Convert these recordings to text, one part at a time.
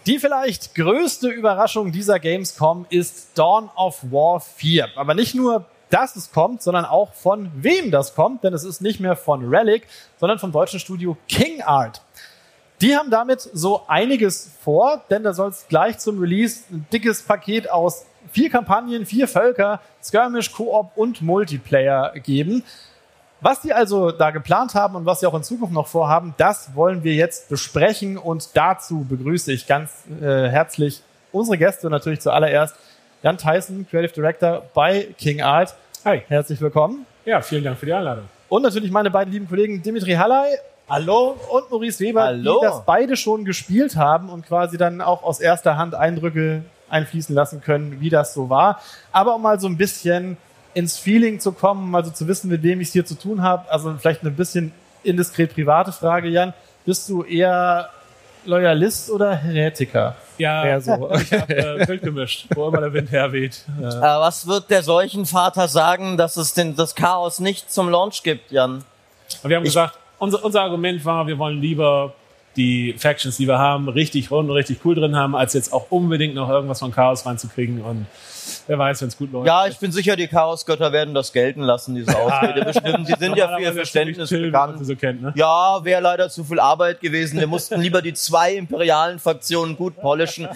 Die vielleicht größte Überraschung dieser Gamescom ist Dawn of War 4. Aber nicht nur, dass es kommt, sondern auch von wem das kommt, denn es ist nicht mehr von Relic, sondern vom deutschen Studio KingArt. Die haben damit so einiges vor, denn da soll es gleich zum Release ein dickes Paket aus 4 Kampagnen, 4 Völker, Skirmish, Koop und Multiplayer geben. Was die also da geplant haben und was sie auch in Zukunft noch vorhaben, das wollen wir jetzt besprechen und dazu begrüße ich ganz herzlich unsere Gäste und natürlich zuallererst Jan Theissen, Creative Director bei KingArt. Hi. Herzlich willkommen. Ja, vielen Dank für die Einladung. Und natürlich meine beiden lieben Kollegen Dimitri Hallay. Hallo. Und Maurice Weber, Hallo. Die das beide schon gespielt haben und quasi dann auch aus erster Hand Eindrücke einfließen lassen können, wie das so war. Aber um mal so ein bisschen ins Feeling zu kommen, also zu wissen, mit wem ich es hier zu tun habe, also vielleicht eine bisschen indiskret private Frage, Jan. Bist du eher Loyalist oder Heretiker? Ja, Eher so. ich habe wild gemischt, wo immer der Wind herweht. Was wird der Seuchenvater sagen, dass es das Chaos nicht zum Launch gibt, Jan? Wir haben gesagt, unser Argument war, wir wollen lieber die Factions, die wir haben, richtig rund und richtig cool drin haben, als jetzt auch unbedingt noch irgendwas von Chaos reinzukriegen. Und wer weiß, wenn es gut läuft. Ja, ich bin sicher, die Chaosgötter werden das gelten lassen, diese Ausrede bestimmt. Die sind ja für ihr Verständnis bekannt. So kennt, ne? Ja, wäre leider zu viel Arbeit gewesen. Wir mussten lieber die 2 imperialen Faktionen gut polischen.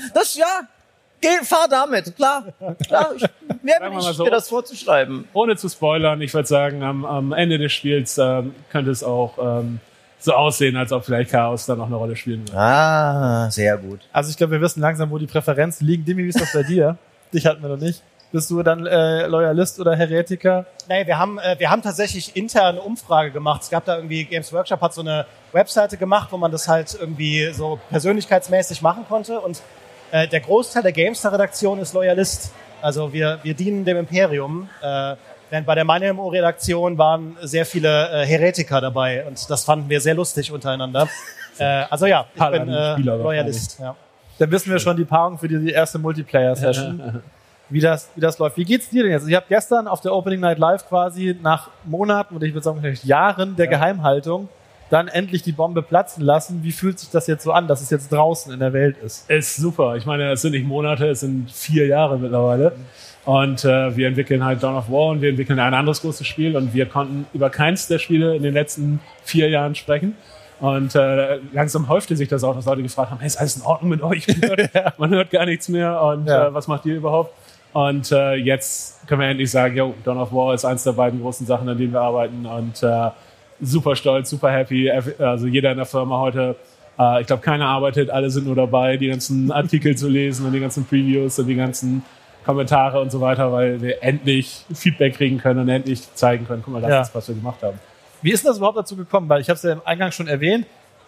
Fahr damit, klar. Wer bin ich, dir das vorzuschreiben? Ohne zu spoilern, ich würde sagen, am Ende des Spiels könnte es auch so aussehen, als ob vielleicht Chaos da noch eine Rolle spielen wird. Ah, sehr gut. Also ich glaube, wir wissen langsam, wo die Präferenzen liegen. Dimi, wie ist das bei dir? Dich hatten wir noch nicht. Bist du dann Loyalist oder Heretiker? Nee, wir haben tatsächlich intern eine Umfrage gemacht. Es gab da irgendwie, Games Workshop hat so eine Webseite gemacht, wo man das halt irgendwie so persönlichkeitsmäßig machen konnte. Und der Großteil der Gamestar-Redaktion ist Loyalist. Also wir dienen dem Imperium. Denn bei der MeinMMO-Redaktion waren sehr viele Heretiker dabei. Und das fanden wir sehr lustig untereinander. Also ja, ich bin Loyalist. Ja. Dann wissen wir schon die Paarung für die erste Multiplayer-Session, wie das läuft. Wie geht's dir denn jetzt? Ich habe gestern auf der Opening Night Live quasi nach Monaten oder ich würde sagen vielleicht Jahren der Geheimhaltung dann endlich die Bombe platzen lassen. Wie fühlt sich das jetzt so an, dass es jetzt draußen in der Welt ist? Ist super. Ich meine, es sind nicht Monate, es sind 4 Jahre mittlerweile. Und wir entwickeln halt Dawn of War und wir entwickeln ein anderes großes Spiel und wir konnten über keins der Spiele in den letzten 4 Jahren sprechen. Und langsam häufte sich das auch, dass Leute gefragt haben, hey, ist alles in Ordnung mit euch? Man hört gar nichts mehr und was macht ihr überhaupt? Und jetzt können wir endlich sagen, yo, Dawn of War ist eins der beiden großen Sachen, an denen wir arbeiten und super stolz, super happy. Also jeder in der Firma heute, ich glaube, keiner arbeitet, alle sind nur dabei, die ganzen Artikel zu lesen und die ganzen Previews und die ganzen Kommentare und so weiter, weil wir endlich Feedback kriegen können und endlich zeigen können, guck mal, das ist, was wir gemacht haben. Wie ist denn das überhaupt dazu gekommen? Weil ich habe es ja im Eingang schon erwähnt,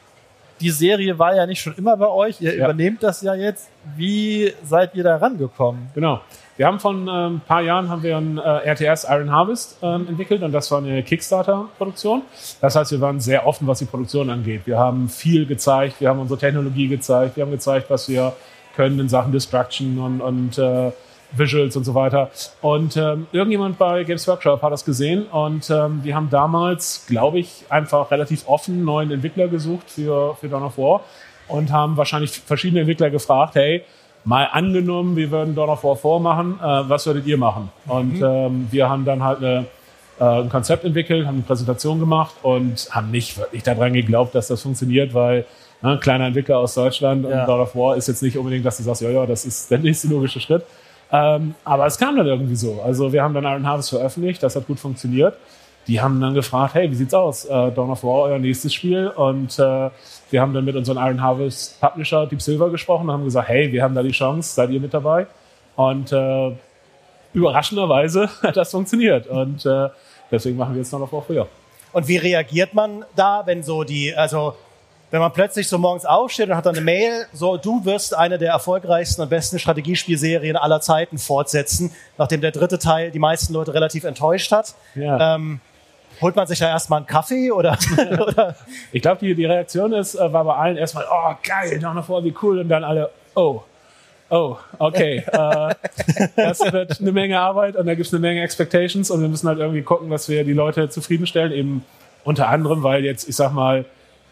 die Serie war ja nicht schon immer bei euch, ihr übernehmt das ja jetzt. Wie seid ihr da rangekommen? Genau. Wir haben von ein paar Jahren haben wir ein RTS Iron Harvest entwickelt und das war eine Kickstarter-Produktion. Das heißt, wir waren sehr offen, was die Produktion angeht. Wir haben viel gezeigt, wir haben unsere Technologie gezeigt, wir haben gezeigt, was wir können in Sachen Destruction und Visuals und so weiter. Und irgendjemand bei Games Workshop hat das gesehen und die haben damals, glaube ich, einfach relativ offen einen neuen Entwickler gesucht für Dawn of War und haben wahrscheinlich verschiedene Entwickler gefragt, hey, mal angenommen, wir würden Dawn of War 4 machen, was würdet ihr machen? Und wir haben dann halt ein Konzept entwickelt, haben eine Präsentation gemacht und haben nicht wirklich daran geglaubt, dass das funktioniert, weil ein kleiner Entwickler aus Deutschland und Dawn of War ist jetzt nicht unbedingt, dass du sagst, ja, das ist der nächste logische Schritt. Aber es kam dann irgendwie so. Also wir haben dann Iron Harvest veröffentlicht, das hat gut funktioniert. Die haben dann gefragt, hey, wie sieht's aus? Dawn of War, euer nächstes Spiel. Und wir haben dann mit unserem Iron Harvest Publisher Deep Silver gesprochen und haben gesagt, hey, wir haben da die Chance, seid ihr mit dabei? Und überraschenderweise hat das funktioniert. Und deswegen machen wir jetzt Dawn of War früher. Und wie reagiert man da, wenn wenn man plötzlich so morgens aufsteht und hat dann eine Mail, so, du wirst eine der erfolgreichsten und besten Strategiespielserien aller Zeiten fortsetzen, nachdem der 3. Teil die meisten Leute relativ enttäuscht hat. Ja. Holt man sich da erstmal einen Kaffee oder? Ich glaube, die Reaktion war bei allen erstmal, oh geil, Dawn of War, wie cool, und dann alle, oh, okay, das wird eine Menge Arbeit und da gibt es eine Menge Expectations und wir müssen halt irgendwie gucken, dass wir die Leute zufriedenstellen, eben unter anderem, weil jetzt, ich sag mal,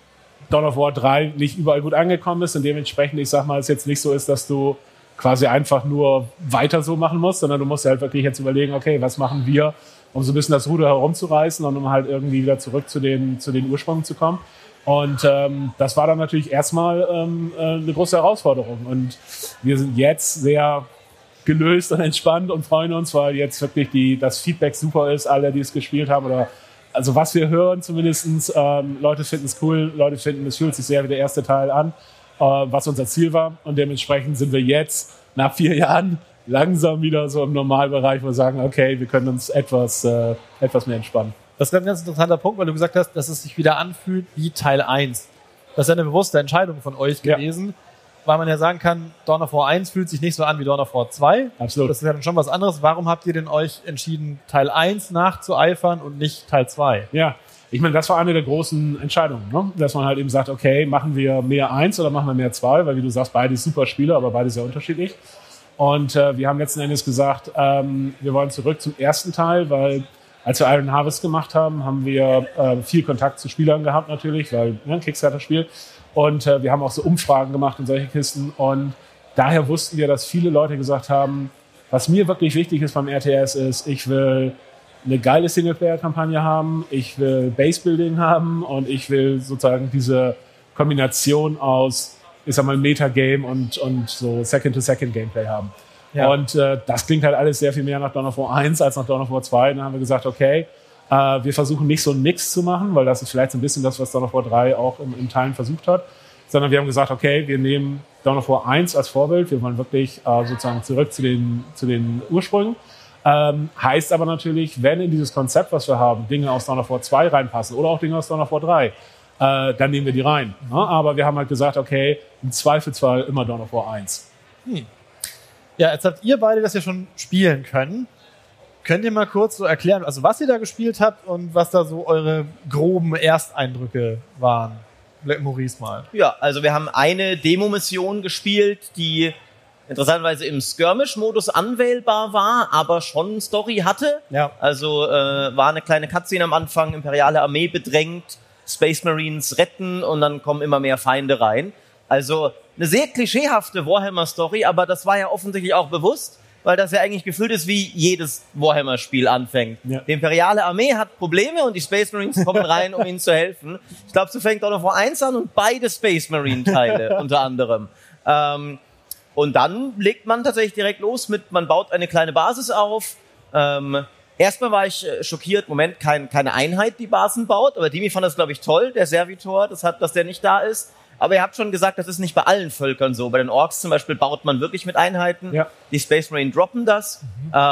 Dawn of War 3 nicht überall gut angekommen ist und dementsprechend, ich sag mal, es jetzt nicht so ist, dass du quasi einfach nur weiter so machen musst, sondern du musst halt wirklich jetzt überlegen, okay, was machen wir, um so ein bisschen das Ruder herumzureißen und um halt irgendwie wieder zurück zu den Ursprüngen zu kommen. Und das war dann natürlich erstmal eine große Herausforderung. Und wir sind jetzt sehr gelöst und entspannt und freuen uns, weil jetzt wirklich das Feedback super ist, alle, die es gespielt haben, oder also was wir hören zumindestens, Leute finden es cool, Leute finden, es fühlt sich sehr wie der erste Teil an, was unser Ziel war. Und dementsprechend sind wir jetzt nach 4 Jahren langsam wieder so im Normalbereich, wo wir sagen, okay, wir können uns etwas mehr entspannen. Das ist ein ganz interessanter Punkt, weil du gesagt hast, dass es sich wieder anfühlt wie Teil 1. Das ist ja eine bewusste Entscheidung von euch gewesen, weil man ja sagen kann, Dawn of War 1 fühlt sich nicht so an wie Dawn of War 2. Absolut. Das ist ja dann schon was anderes. Warum habt ihr denn euch entschieden, Teil 1 nachzueifern und nicht Teil 2? Ja, ich meine, das war eine der großen Entscheidungen, ne? Dass man halt eben sagt, okay, machen wir mehr 1 oder machen wir mehr 2, weil wie du sagst, beide super Spiele, aber beide sehr unterschiedlich. Und wir haben letzten Endes gesagt, wir wollen zurück zum ersten Teil, weil als wir Iron Harvest gemacht haben, haben wir viel Kontakt zu Spielern gehabt natürlich, weil ein Kickstarter-Spiel. Und wir haben auch so Umfragen gemacht und solche Kisten. Und daher wussten wir, dass viele Leute gesagt haben, was mir wirklich wichtig ist beim RTS ist, ich will eine geile Singleplayer-Kampagne haben, ich will Base-Building haben und ich will sozusagen diese Kombination aus, ich sag mal, Metagame und so Second-to-Second-Gameplay haben. Ja. Und das klingt halt alles sehr viel mehr nach Dawn of War 1 als nach Dawn of War 2. Und dann haben wir gesagt, okay, wir versuchen nicht so nix zu machen, weil das ist vielleicht so ein bisschen das, was Dawn of War 3 auch in Teilen versucht hat, sondern wir haben gesagt, okay, wir nehmen Dawn of War 1 als Vorbild, wir wollen wirklich sozusagen zurück zu den Ursprüngen. Heißt aber natürlich, wenn in dieses Konzept, was wir haben, Dinge aus Dawn of War 2 reinpassen oder auch Dinge aus Dawn of War 3, dann nehmen wir die rein. Ne? Aber wir haben halt gesagt, okay, im Zweifelsfall immer Dawn of War 1. Ja, jetzt habt ihr beide das ja schon spielen können. Könnt ihr mal kurz so erklären, also was ihr da gespielt habt und was da so eure groben Ersteindrücke waren? Maurice mal. Ja, also wir haben eine Demo-Mission gespielt, die interessanterweise im Skirmish-Modus anwählbar war, aber schon Story hatte. Ja. Also war eine kleine Cutscene am Anfang, imperiale Armee bedrängt, Space Marines retten und dann kommen immer mehr Feinde rein. Also eine sehr klischeehafte Warhammer-Story, aber das war ja offensichtlich auch bewusst, weil das ja eigentlich gefüllt ist, wie jedes Warhammer-Spiel anfängt. Ja. Die imperiale Armee hat Probleme und die Space Marines kommen rein, um ihnen zu helfen. Ich glaube, so fängt Dawn of War 1 an und beide Space Marine-Teile unter anderem. Und dann legt man tatsächlich direkt los mit, man baut eine kleine Basis auf. Erstmal war ich schockiert, Moment, keine Einheit, die Basen baut, aber Dimi fand das, glaube ich, toll, der Servitor, dass der nicht da ist. Aber ihr habt schon gesagt, das ist nicht bei allen Völkern so. Bei den Orks zum Beispiel baut man wirklich mit Einheiten. Ja. Die Space Marine droppen das.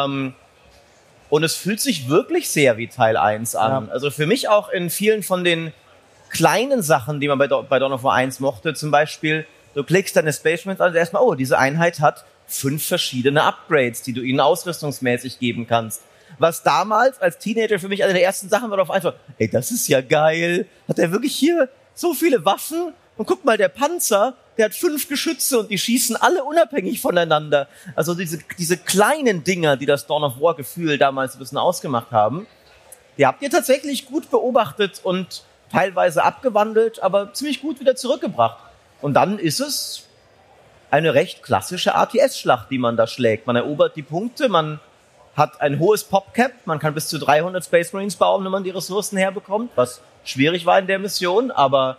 Und es fühlt sich wirklich sehr wie Teil 1 an. Ja. Also für mich auch in vielen von den kleinen Sachen, die man bei Dawn of War 1 mochte, zum Beispiel, du klickst deine Space Marines an und erstmal, oh, diese Einheit hat 5 verschiedene Upgrades, die du ihnen ausrüstungsmäßig geben kannst. Was damals als Teenager für mich eine der ersten Sachen war, auf einfach, ey, das ist ja geil. Hat er wirklich hier so viele Waffen? Und guck mal, der Panzer, der hat 5 Geschütze und die schießen alle unabhängig voneinander. Also diese kleinen Dinger, die das Dawn of War Gefühl damals ein bisschen ausgemacht haben, die habt ihr tatsächlich gut beobachtet und teilweise abgewandelt, aber ziemlich gut wieder zurückgebracht. Und dann ist es eine recht klassische RTS-Schlacht, die man da schlägt. Man erobert die Punkte, man hat ein hohes Popcap, man kann bis zu 300 Space Marines bauen, wenn man die Ressourcen herbekommt, was schwierig war in der Mission, aber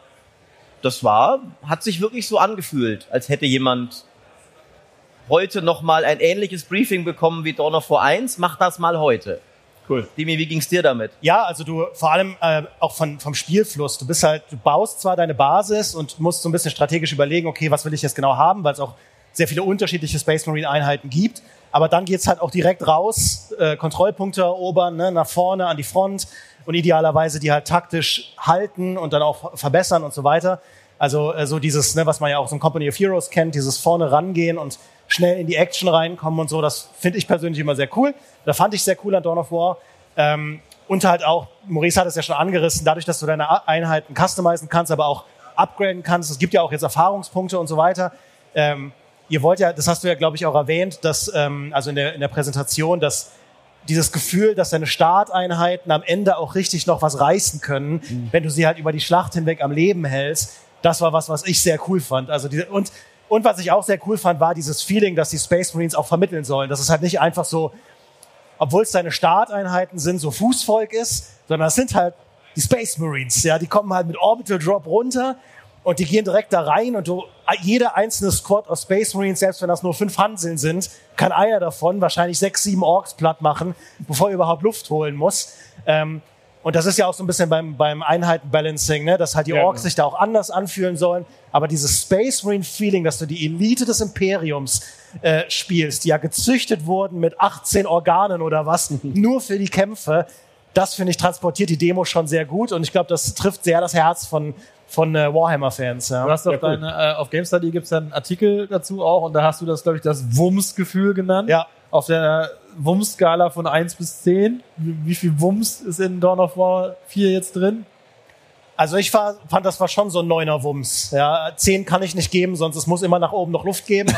hat sich wirklich so angefühlt, als hätte jemand heute nochmal ein ähnliches Briefing bekommen wie Dawn of War 1. Mach das mal heute. Cool. Dimi, wie ging's dir damit? Ja, also du, vor allem auch vom Spielfluss. Du baust zwar deine Basis und musst so ein bisschen strategisch überlegen, okay, was will ich jetzt genau haben, weil es auch sehr viele unterschiedliche Space Marine Einheiten gibt. Aber dann geht's halt auch direkt raus, Kontrollpunkte erobern, ne, nach vorne an die Front. Und idealerweise die halt taktisch halten und dann auch verbessern und so weiter. Also so dieses, ne, was man ja auch so in Company of Heroes kennt, dieses vorne rangehen und schnell in die Action reinkommen und so, das finde ich persönlich immer sehr cool. Da fand ich sehr cool an Dawn of War. Und halt auch, Maurice hat es ja schon angerissen, dadurch, dass du deine Einheiten customizen kannst, aber auch upgraden kannst. Es gibt ja auch jetzt Erfahrungspunkte und so weiter. Ihr wollt ja, das hast du ja, glaube ich, auch erwähnt, dass, also in der Präsentation, dass dieses Gefühl, dass deine Starteinheiten am Ende auch richtig noch was reißen können, wenn du sie halt über die Schlacht hinweg am Leben hältst, das war was ich sehr cool fand. Also und was ich auch sehr cool fand, war dieses Feeling, dass die Space Marines auch vermitteln sollen. Dass es halt nicht einfach so, obwohl es deine Starteinheiten sind, so Fußvolk ist, sondern es sind halt die Space Marines. Ja, die kommen halt mit Orbital Drop runter und die gehen direkt da rein und jeder einzelne Squad aus Space Marines, selbst wenn das nur 5 Hanseln sind, kann einer davon wahrscheinlich 6, 7 Orks platt machen, bevor er überhaupt Luft holen muss. Und das ist ja auch so ein bisschen beim Einheiten-Balancing, ne? Dass halt die Orks sich da auch anders anfühlen sollen. Aber dieses Space Marine-Feeling, dass du die Elite des Imperiums spielst, die ja gezüchtet wurden mit 18 Organen oder was, nur für die Kämpfe, das, finde ich, transportiert die Demo schon sehr gut. Und ich glaube, das trifft sehr das Herz von Warhammer-Fans. Ja. Du hast doch auf GameStudy gibt es einen Artikel dazu auch und da hast du das, glaube ich, das Wumms-Gefühl genannt. Ja. Auf der Wumms-Skala von 1 bis 10. Wie viel Wumms ist in Dawn of War 4 jetzt drin? Also ich fand, das war schon so ein 9er Wumms. Ja, 10 kann ich nicht geben, sonst es muss immer nach oben noch Luft geben.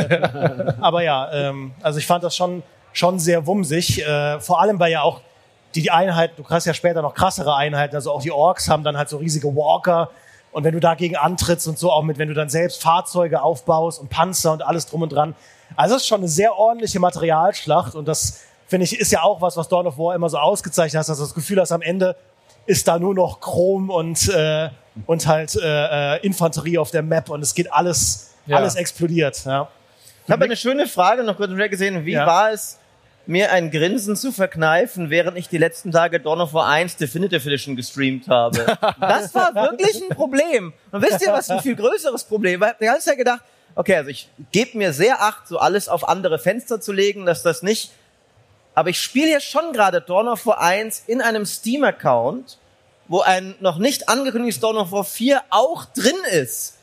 Aber ja, also ich fand das schon sehr wumsig. Vor allem, weil ja auch die Einheiten, du hast ja später noch krassere Einheiten, also auch die Orks haben dann halt so riesige Walker. Und wenn du dagegen antrittst und so, auch wenn du dann selbst Fahrzeuge aufbaust und Panzer und alles drum und dran. Also es ist schon eine sehr ordentliche Materialschlacht und das, finde ich, ist ja auch was Dawn of War immer so ausgezeichnet hat, dass du das Gefühl hast, am Ende ist da nur noch Chrom und halt Infanterie auf der Map und es geht alles explodiert. Ja. Ich habe eine schöne Frage noch kurz gesehen. Wie war es, mir ein Grinsen zu verkneifen, während ich die letzten Tage Dawn of War 1 Definitive Edition gestreamt habe? Das war wirklich ein Problem. Und wisst ihr, was ein viel größeres Problem war? Ich habe die ganze Zeit gedacht, okay, also ich gebe mir sehr Acht, so alles auf andere Fenster zu legen, dass das nicht... Aber ich spiele ja schon gerade Dawn of War 1 in einem Steam-Account, wo ein noch nicht angekündigtes Dawn of War 4 auch drin ist.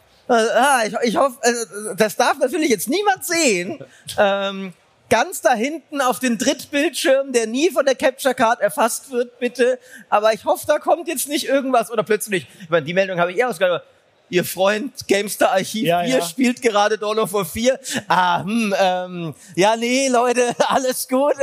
Ich hoffe, das darf natürlich jetzt niemand sehen. Ganz da hinten auf den Drittbildschirm, der nie von der Capture Card erfasst wird, bitte. Aber ich hoffe, da kommt jetzt nicht irgendwas oder plötzlich, ich meine, die Meldung habe ich ausgehört, Ihr Freund GameStar Archiv 4 spielt gerade Dawn of War 4. Ja, nee, Leute, alles gut.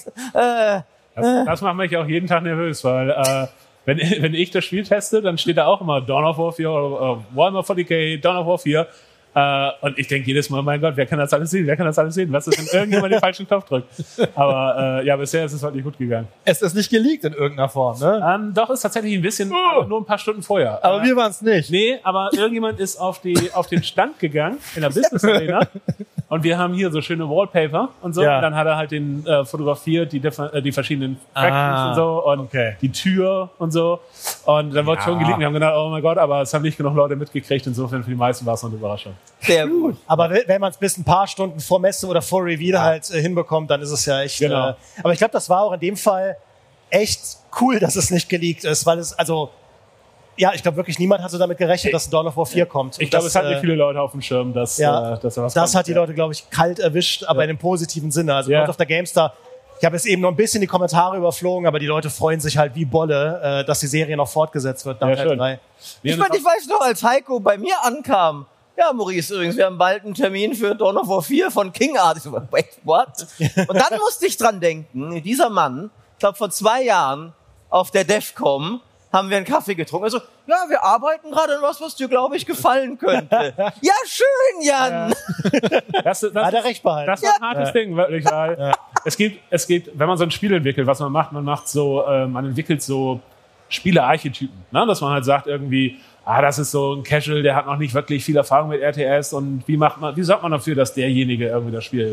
Das macht mich auch jeden Tag nervös, weil wenn ich das Spiel teste, dann steht da auch immer Dawn of War 4 oder Warhammer 40k, Dawn of War 4. Und ich denke jedes Mal, mein Gott, wer kann das alles sehen? Was ist, wenn irgendjemand den falschen Knopf drückt? Aber bisher ist es halt nicht gut gegangen. Es ist nicht geleakt in irgendeiner Form, ne? Doch, ist tatsächlich ein bisschen, nur ein paar Stunden vorher. Aber wir waren es nicht. Nee, aber irgendjemand ist auf den Stand gegangen, in der Business Arena. Und wir haben hier so schöne Wallpaper und so. Ja. Und dann hat er halt den fotografiert, die verschiedenen Fractals und so und die Tür und so. Und dann wurde schon geleakt. Wir haben gedacht, oh mein Gott, aber es haben nicht genug Leute mitgekriegt. Insofern für die meisten war es noch eine Überraschung. Sehr gut. Aber wenn man es bis ein paar Stunden vor Messe oder vor Reveal halt hinbekommt, dann ist es ja echt... Genau. Aber ich glaube, das war auch in dem Fall echt cool, dass es nicht geleakt ist, weil es, also... Ja, ich glaube wirklich, niemand hatte damit gerechnet, dass ein Dawn of War 4 kommt. Ich glaube, es hat nicht viele Leute auf dem Schirm, dass da was kommt. Das hat die Leute, glaube ich, kalt erwischt, aber in einem positiven Sinne. Also auf der GameStar, ich habe jetzt eben noch ein bisschen die Kommentare überflogen, aber die Leute freuen sich halt wie Bolle, dass die Serie noch fortgesetzt wird nach Teil 3. Ich weiß noch, als Heiko bei mir ankam, ja, Maurice, übrigens, wir haben bald einen Termin für Dawn of War 4 von King Art. Ich so, wait, what? Und dann musste ich dran denken, dieser Mann, ich glaube vor 2 Jahren auf der DEFCOM, haben wir einen Kaffee getrunken. Also, ja, wir arbeiten gerade an was dir, glaube ich, gefallen könnte. Ja, schön, Jan! Das hat er recht behalten. Das war ein hartes Ding, wirklich. Weil es gibt, wenn man so ein Spiel entwickelt, was man macht so, man entwickelt so Spielearchetypen. Ne? Dass man halt sagt irgendwie, das ist so ein Casual, der hat noch nicht wirklich viel Erfahrung mit RTS und wie sorgt man dafür, dass derjenige irgendwie das Spiel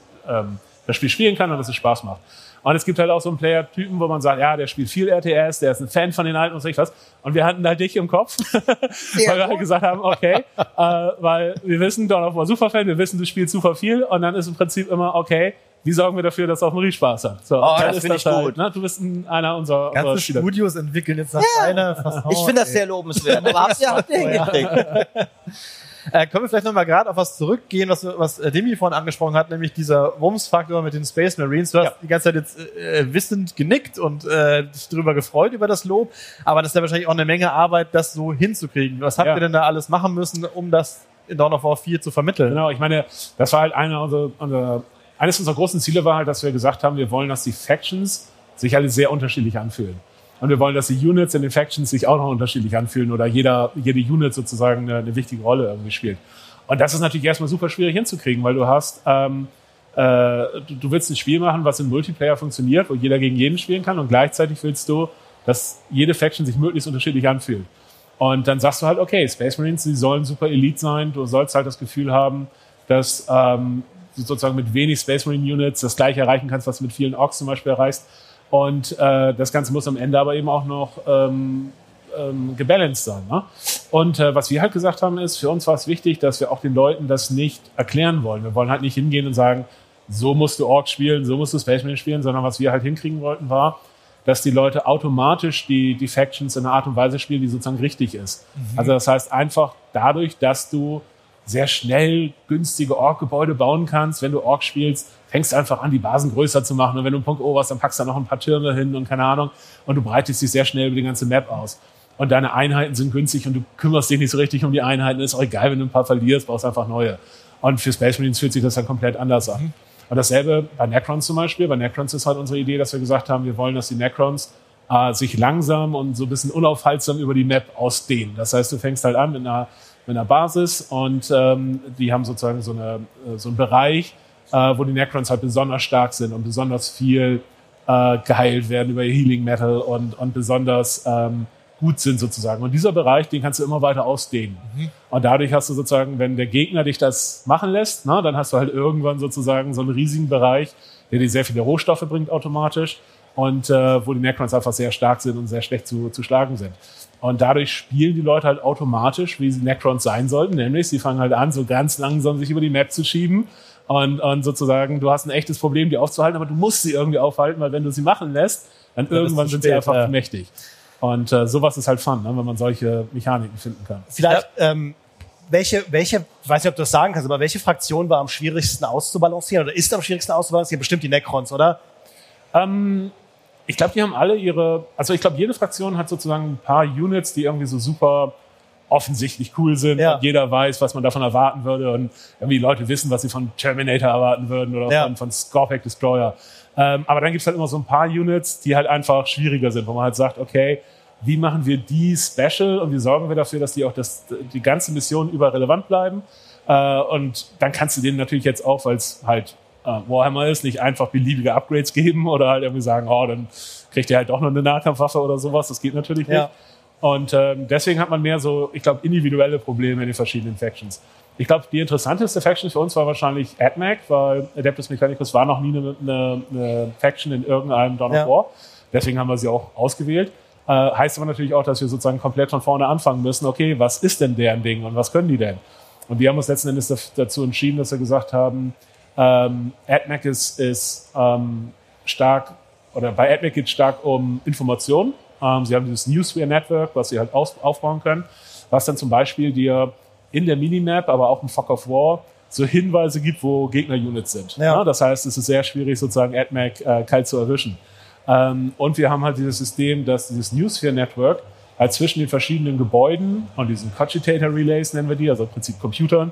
spielen kann und dass es Spaß macht. Und es gibt halt auch so einen Player-Typen, wo man sagt, ja, der spielt viel RTS, der ist ein Fan von den alten und so was. Und wir hatten halt dich im Kopf, weil wir halt gesagt haben, okay, weil wir wissen, Dawn of War Superfan, wir wissen, du spielst super viel. Und dann ist im Prinzip immer, okay, wie sorgen wir dafür, dass auch Marie Spaß hat? So, das finde ich gut. Ne? Du bist einer unserer ganze Spieler. Studios entwickeln jetzt nach einer Fasson. Ich finde das sehr lobenswert. Aber habt ihr hingekriegt. Können wir vielleicht nochmal gerade auf was zurückgehen, was Demi vorhin angesprochen hat, nämlich dieser Wumms-Faktor mit den Space Marines. Du hast die ganze Zeit jetzt wissend genickt und dich darüber gefreut, über das Lob. Aber das ist ja wahrscheinlich auch eine Menge Arbeit, das so hinzukriegen. Was habt ihr denn da alles machen müssen, um das in Dawn of War 4 zu vermitteln? Genau, ich meine, das war halt einer unserer eines unserer großen Ziele war halt, dass wir gesagt haben, wir wollen, dass die Factions sich alle sehr unterschiedlich anfühlen. Und wir wollen, dass die Units in den Factions sich auch noch unterschiedlich anfühlen oder jede Unit sozusagen eine wichtige Rolle irgendwie spielt. Und das ist natürlich erstmal super schwierig hinzukriegen, weil du hast, du willst ein Spiel machen, was im Multiplayer funktioniert, wo jeder gegen jeden spielen kann und gleichzeitig willst du, dass jede Faction sich möglichst unterschiedlich anfühlt. Und dann sagst du halt, okay, Space Marines, die sollen super Elite sein, du sollst halt das Gefühl haben, dass du sozusagen mit wenig Space Marine Units das gleiche erreichen kannst, was du mit vielen Orks zum Beispiel erreichst. Und das Ganze muss am Ende aber eben auch noch gebalanced sein. Ne? Und was wir halt gesagt haben ist, für uns war es wichtig, dass wir auch den Leuten das nicht erklären wollen. Wir wollen halt nicht hingehen und sagen, so musst du Ork spielen, so musst du Space Marine spielen, sondern was wir halt hinkriegen wollten war, dass die Leute automatisch die Factions in einer Art und Weise spielen, die sozusagen richtig ist. Mhm. Also das heißt einfach dadurch, dass du sehr schnell günstige Ork-Gebäude bauen kannst. Wenn du Ork spielst, fängst du einfach an, die Basen größer zu machen. Und wenn du einen Punkt O hast, dann packst du da noch ein paar Türme hin und keine Ahnung. Und du breitest dich sehr schnell über die ganze Map aus. Und deine Einheiten sind günstig und du kümmerst dich nicht so richtig um die Einheiten. Ist auch egal, wenn du ein paar verlierst, brauchst einfach neue. Und für Space Marines fühlt sich das dann komplett anders an. Mhm. Und dasselbe bei Necrons zum Beispiel. Bei Necrons ist halt unsere Idee, dass wir gesagt haben, wir wollen, dass die Necrons sich langsam und so ein bisschen unaufhaltsam über die Map ausdehnen. Das heißt, du fängst halt an mit einer Basis und die haben sozusagen so einen Bereich, wo die Necrons halt besonders stark sind und besonders viel geheilt werden über ihr Healing Metal und besonders gut sind sozusagen. Und dieser Bereich, den kannst du immer weiter ausdehnen. Mhm. Und dadurch hast du sozusagen, wenn der Gegner dich das machen lässt, dann hast du halt irgendwann sozusagen so einen riesigen Bereich, der dir sehr viele Rohstoffe bringt automatisch und wo die Necrons einfach sehr stark sind und sehr schlecht zu schlagen sind. Und dadurch spielen die Leute halt automatisch, wie sie Necrons sein sollten, nämlich sie fangen halt an, so ganz langsam sich über die Map zu schieben und sozusagen, du hast ein echtes Problem, die aufzuhalten, aber du musst sie irgendwie aufhalten, weil wenn du sie machen lässt, dann irgendwann sind sie einfach mächtig. Und sowas ist halt fun, ne, wenn man solche Mechaniken finden kann. Vielleicht, welche, ich weiß nicht, ob du das sagen kannst, aber welche Fraktion war am schwierigsten auszubalancieren oder ist am schwierigsten auszubalancieren? Bestimmt die Necrons, oder? Ich glaube, die haben alle ich glaube, jede Fraktion hat sozusagen ein paar Units, die irgendwie so super offensichtlich cool sind und jeder weiß, was man davon erwarten würde und irgendwie Leute wissen, was sie von Terminator erwarten würden oder von Scorpack Destroyer. Aber dann gibt's halt immer so ein paar Units, die halt einfach schwieriger sind, wo man halt sagt, okay, wie machen wir die special und wie sorgen wir dafür, dass die auch die ganze Mission über relevant bleiben. Und dann kannst du denen natürlich jetzt auch, weil es halt Warhammer ist, nicht einfach beliebige Upgrades geben oder halt irgendwie sagen, dann kriegt ihr halt doch noch eine Nahkampfwaffe oder sowas. Das geht natürlich nicht. Und deswegen hat man mehr so, ich glaube, individuelle Probleme in den verschiedenen Factions. Ich glaube, die interessanteste Faction für uns war wahrscheinlich AdMech, weil Adeptus Mechanicus war noch nie eine Faction in irgendeinem Dawn of War. Deswegen haben wir sie auch ausgewählt. Heißt aber natürlich auch, dass wir sozusagen komplett von vorne anfangen müssen. Okay, was ist denn deren Ding und was können die denn? Und wir haben uns letzten Endes dazu entschieden, dass wir gesagt haben, AdMech ist stark, oder bei AdMech geht es stark um Informationen. Sie haben dieses Newsware Network, was sie halt aufbauen können, was dann zum Beispiel dir in der Minimap, aber auch im Fog of War so Hinweise gibt, wo Gegner-Units sind. Ja. Das heißt, es ist sehr schwierig, sozusagen AdMech kalt zu erwischen. Und wir haben halt dieses System, dass dieses Newsware Network halt zwischen den verschiedenen Gebäuden und diesen Cogitator Relays, nennen wir die, also im Prinzip Computern,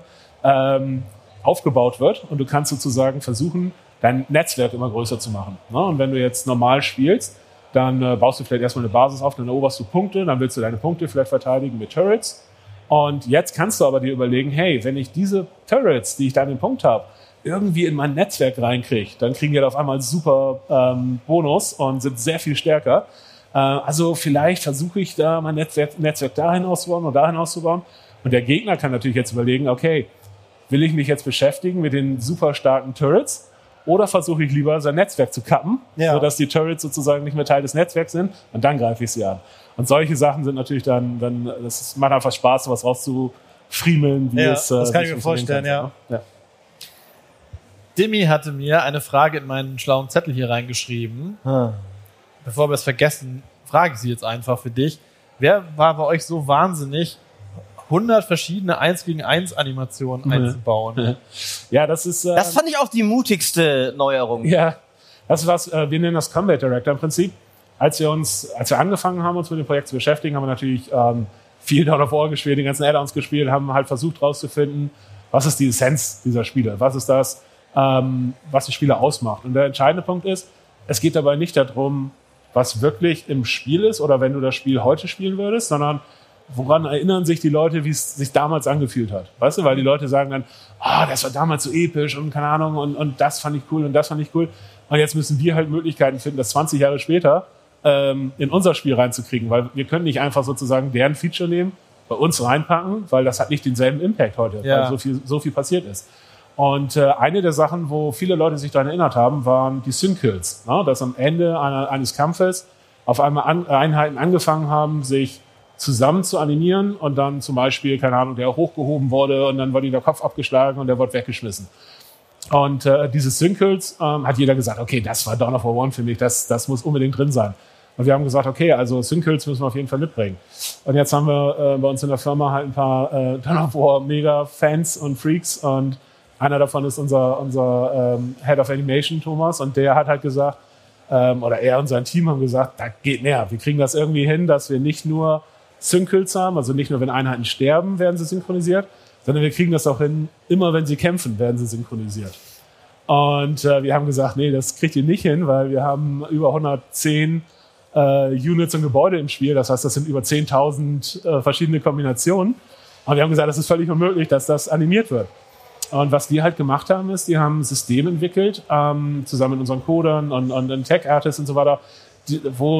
aufgebaut wird. Und du kannst sozusagen versuchen, dein Netzwerk immer größer zu machen. Und wenn du jetzt normal spielst, dann baust du vielleicht erstmal eine Basis auf, dann eroberst du Punkte, dann willst du deine Punkte vielleicht verteidigen mit Turrets. Und jetzt kannst du aber dir überlegen, hey, wenn ich diese Turrets, die ich da an dem Punkt habe, irgendwie in mein Netzwerk reinkriege, dann kriegen die halt auf einmal super Bonus und sind sehr viel stärker. Also vielleicht versuche ich da mein Netzwerk dahin auszubauen und dahin auszubauen. Und der Gegner kann natürlich jetzt überlegen, okay, will ich mich jetzt beschäftigen mit den super starken Turrets oder versuche ich lieber sein Netzwerk zu kappen, sodass die Turrets sozusagen nicht mehr Teil des Netzwerks sind und dann greife ich sie an. Und solche Sachen sind natürlich dann das macht einfach Spaß, sowas rauszufriemeln. Das kann ich mir vorstellen, ja. Dimi hatte mir eine Frage in meinen schlauen Zettel hier reingeschrieben. Bevor wir es vergessen, frage ich sie jetzt einfach für dich. Wer war bei euch so wahnsinnig, 100 verschiedene 1-gegen-1 Animationen einzubauen? Ja, das ist... das fand ich auch die mutigste Neuerung. Ja, das ist was, wir nennen das Combat Director im Prinzip. Als wir angefangen haben, uns mit dem Projekt zu beschäftigen, haben wir natürlich viel Dawn of War gespielt, die ganzen Add-ons gespielt, haben halt versucht rauszufinden, was ist die Essenz dieser Spiele? Was ist das, was die Spiele ausmacht. Und der entscheidende Punkt ist, es geht dabei nicht darum, was wirklich im Spiel ist oder wenn du das Spiel heute spielen würdest, sondern woran erinnern sich die Leute, wie es sich damals angefühlt hat. Weißt du, weil die Leute sagen dann, das war damals so episch und keine Ahnung und das fand ich cool und das fand ich cool. Und jetzt müssen wir halt Möglichkeiten finden, das 20 Jahre später in unser Spiel reinzukriegen, weil wir können nicht einfach sozusagen deren Feature nehmen, bei uns reinpacken, weil das hat nicht denselben Impact heute, weil so viel passiert ist. Und eine der Sachen, wo viele Leute sich daran erinnert haben, waren die Sync-Kills. Ne? Dass am Ende eines Kampfes auf einmal Einheiten angefangen haben, sich zusammen zu animieren und dann zum Beispiel, keine Ahnung, der hochgehoben wurde und dann wurde der Kopf abgeschlagen und der wurde weggeschmissen. Und diese Sync-Kills hat jeder gesagt, okay, das war Dawn of War 1 für mich, das muss unbedingt drin sein. Und wir haben gesagt, okay, also Sync-Kills müssen wir auf jeden Fall mitbringen. Und jetzt haben wir bei uns in der Firma halt ein paar Dawn of War Mega-Fans und Freaks und einer davon ist unser Head of Animation, Thomas, und der hat halt gesagt, oder er und sein Team haben gesagt, da geht mehr. Wir kriegen das irgendwie hin, dass wir nicht nur Sync-Kills haben, also nicht nur, wenn Einheiten sterben, werden sie synchronisiert, sondern wir kriegen das auch hin, immer wenn sie kämpfen, werden sie synchronisiert. Und wir haben gesagt, nee, das kriegt ihr nicht hin, weil wir haben über 110 Units und Gebäude im Spiel. Das heißt, das sind über 10.000 verschiedene Kombinationen. Und wir haben gesagt, das ist völlig unmöglich, dass das animiert wird. Und was die halt gemacht haben, ist, die haben ein System entwickelt, zusammen mit unseren Codern und Tech-Artists und so weiter, wo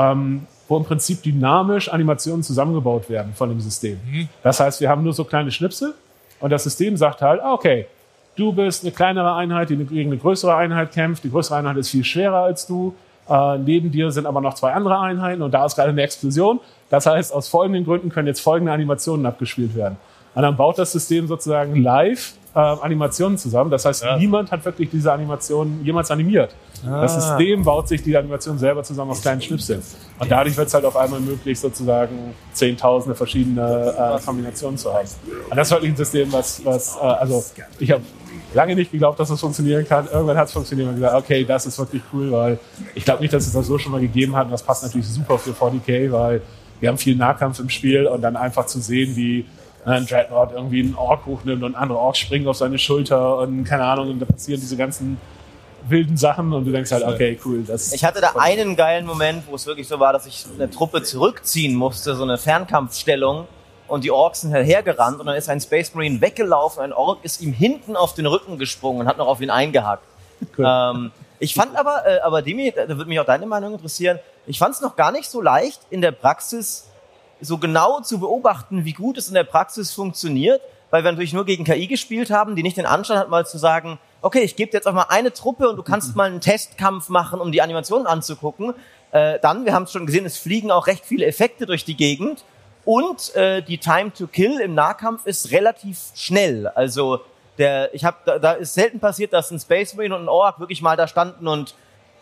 im Prinzip dynamisch Animationen zusammengebaut werden von dem System. Das heißt, wir haben nur so kleine Schnipsel und das System sagt halt, okay, du bist eine kleinere Einheit, die gegen eine größere Einheit kämpft. Die größere Einheit ist viel schwerer als du. Neben dir sind aber noch 2 andere Einheiten und da ist gerade eine Explosion. Das heißt, aus folgenden Gründen können jetzt folgende Animationen abgespielt werden. Und dann baut das System sozusagen live Animationen zusammen. Das heißt, niemand hat wirklich diese Animationen jemals animiert. Das System baut sich die Animation selber zusammen aus kleinen Schnipseln. Und dadurch wird es halt auf einmal möglich, sozusagen Zehntausende verschiedene Kombinationen zu haben. Und das ist wirklich ein System, also ich habe lange nicht geglaubt, dass das funktionieren kann. Irgendwann hat es funktioniert und gesagt, okay, das ist wirklich cool, weil ich glaube nicht, dass es das so schon mal gegeben hat. Und das passt natürlich super für 40k, weil wir haben viel Nahkampf im Spiel und dann einfach zu sehen, wie ein Dreadnought irgendwie einen Ork hochnimmt und andere Orks springen auf seine Schulter und keine Ahnung, und da passieren diese ganzen wilden Sachen und du denkst halt, okay, cool. Ich hatte da einen geilen Moment, wo es wirklich so war, dass ich eine Truppe zurückziehen musste, so eine Fernkampfstellung, und die Orks sind hergerannt und dann ist ein Space Marine weggelaufen, ein Ork ist ihm hinten auf den Rücken gesprungen und hat noch auf ihn eingehackt. Cool. Ich fand aber Demi, da würde mich auch deine Meinung interessieren, ich fand es noch gar nicht so leicht in der Praxis so genau zu beobachten, wie gut es in der Praxis funktioniert, weil wir natürlich nur gegen KI gespielt haben, die nicht den Anstand hat, mal zu sagen, okay, ich gebe dir jetzt auch mal eine Truppe und du kannst mal einen Testkampf machen, um die Animationen anzugucken. Wir haben es schon gesehen, es fliegen auch recht viele Effekte durch die Gegend und die Time to Kill im Nahkampf ist relativ schnell. Also da ist selten passiert, dass ein Space Marine und ein Ork wirklich mal da standen und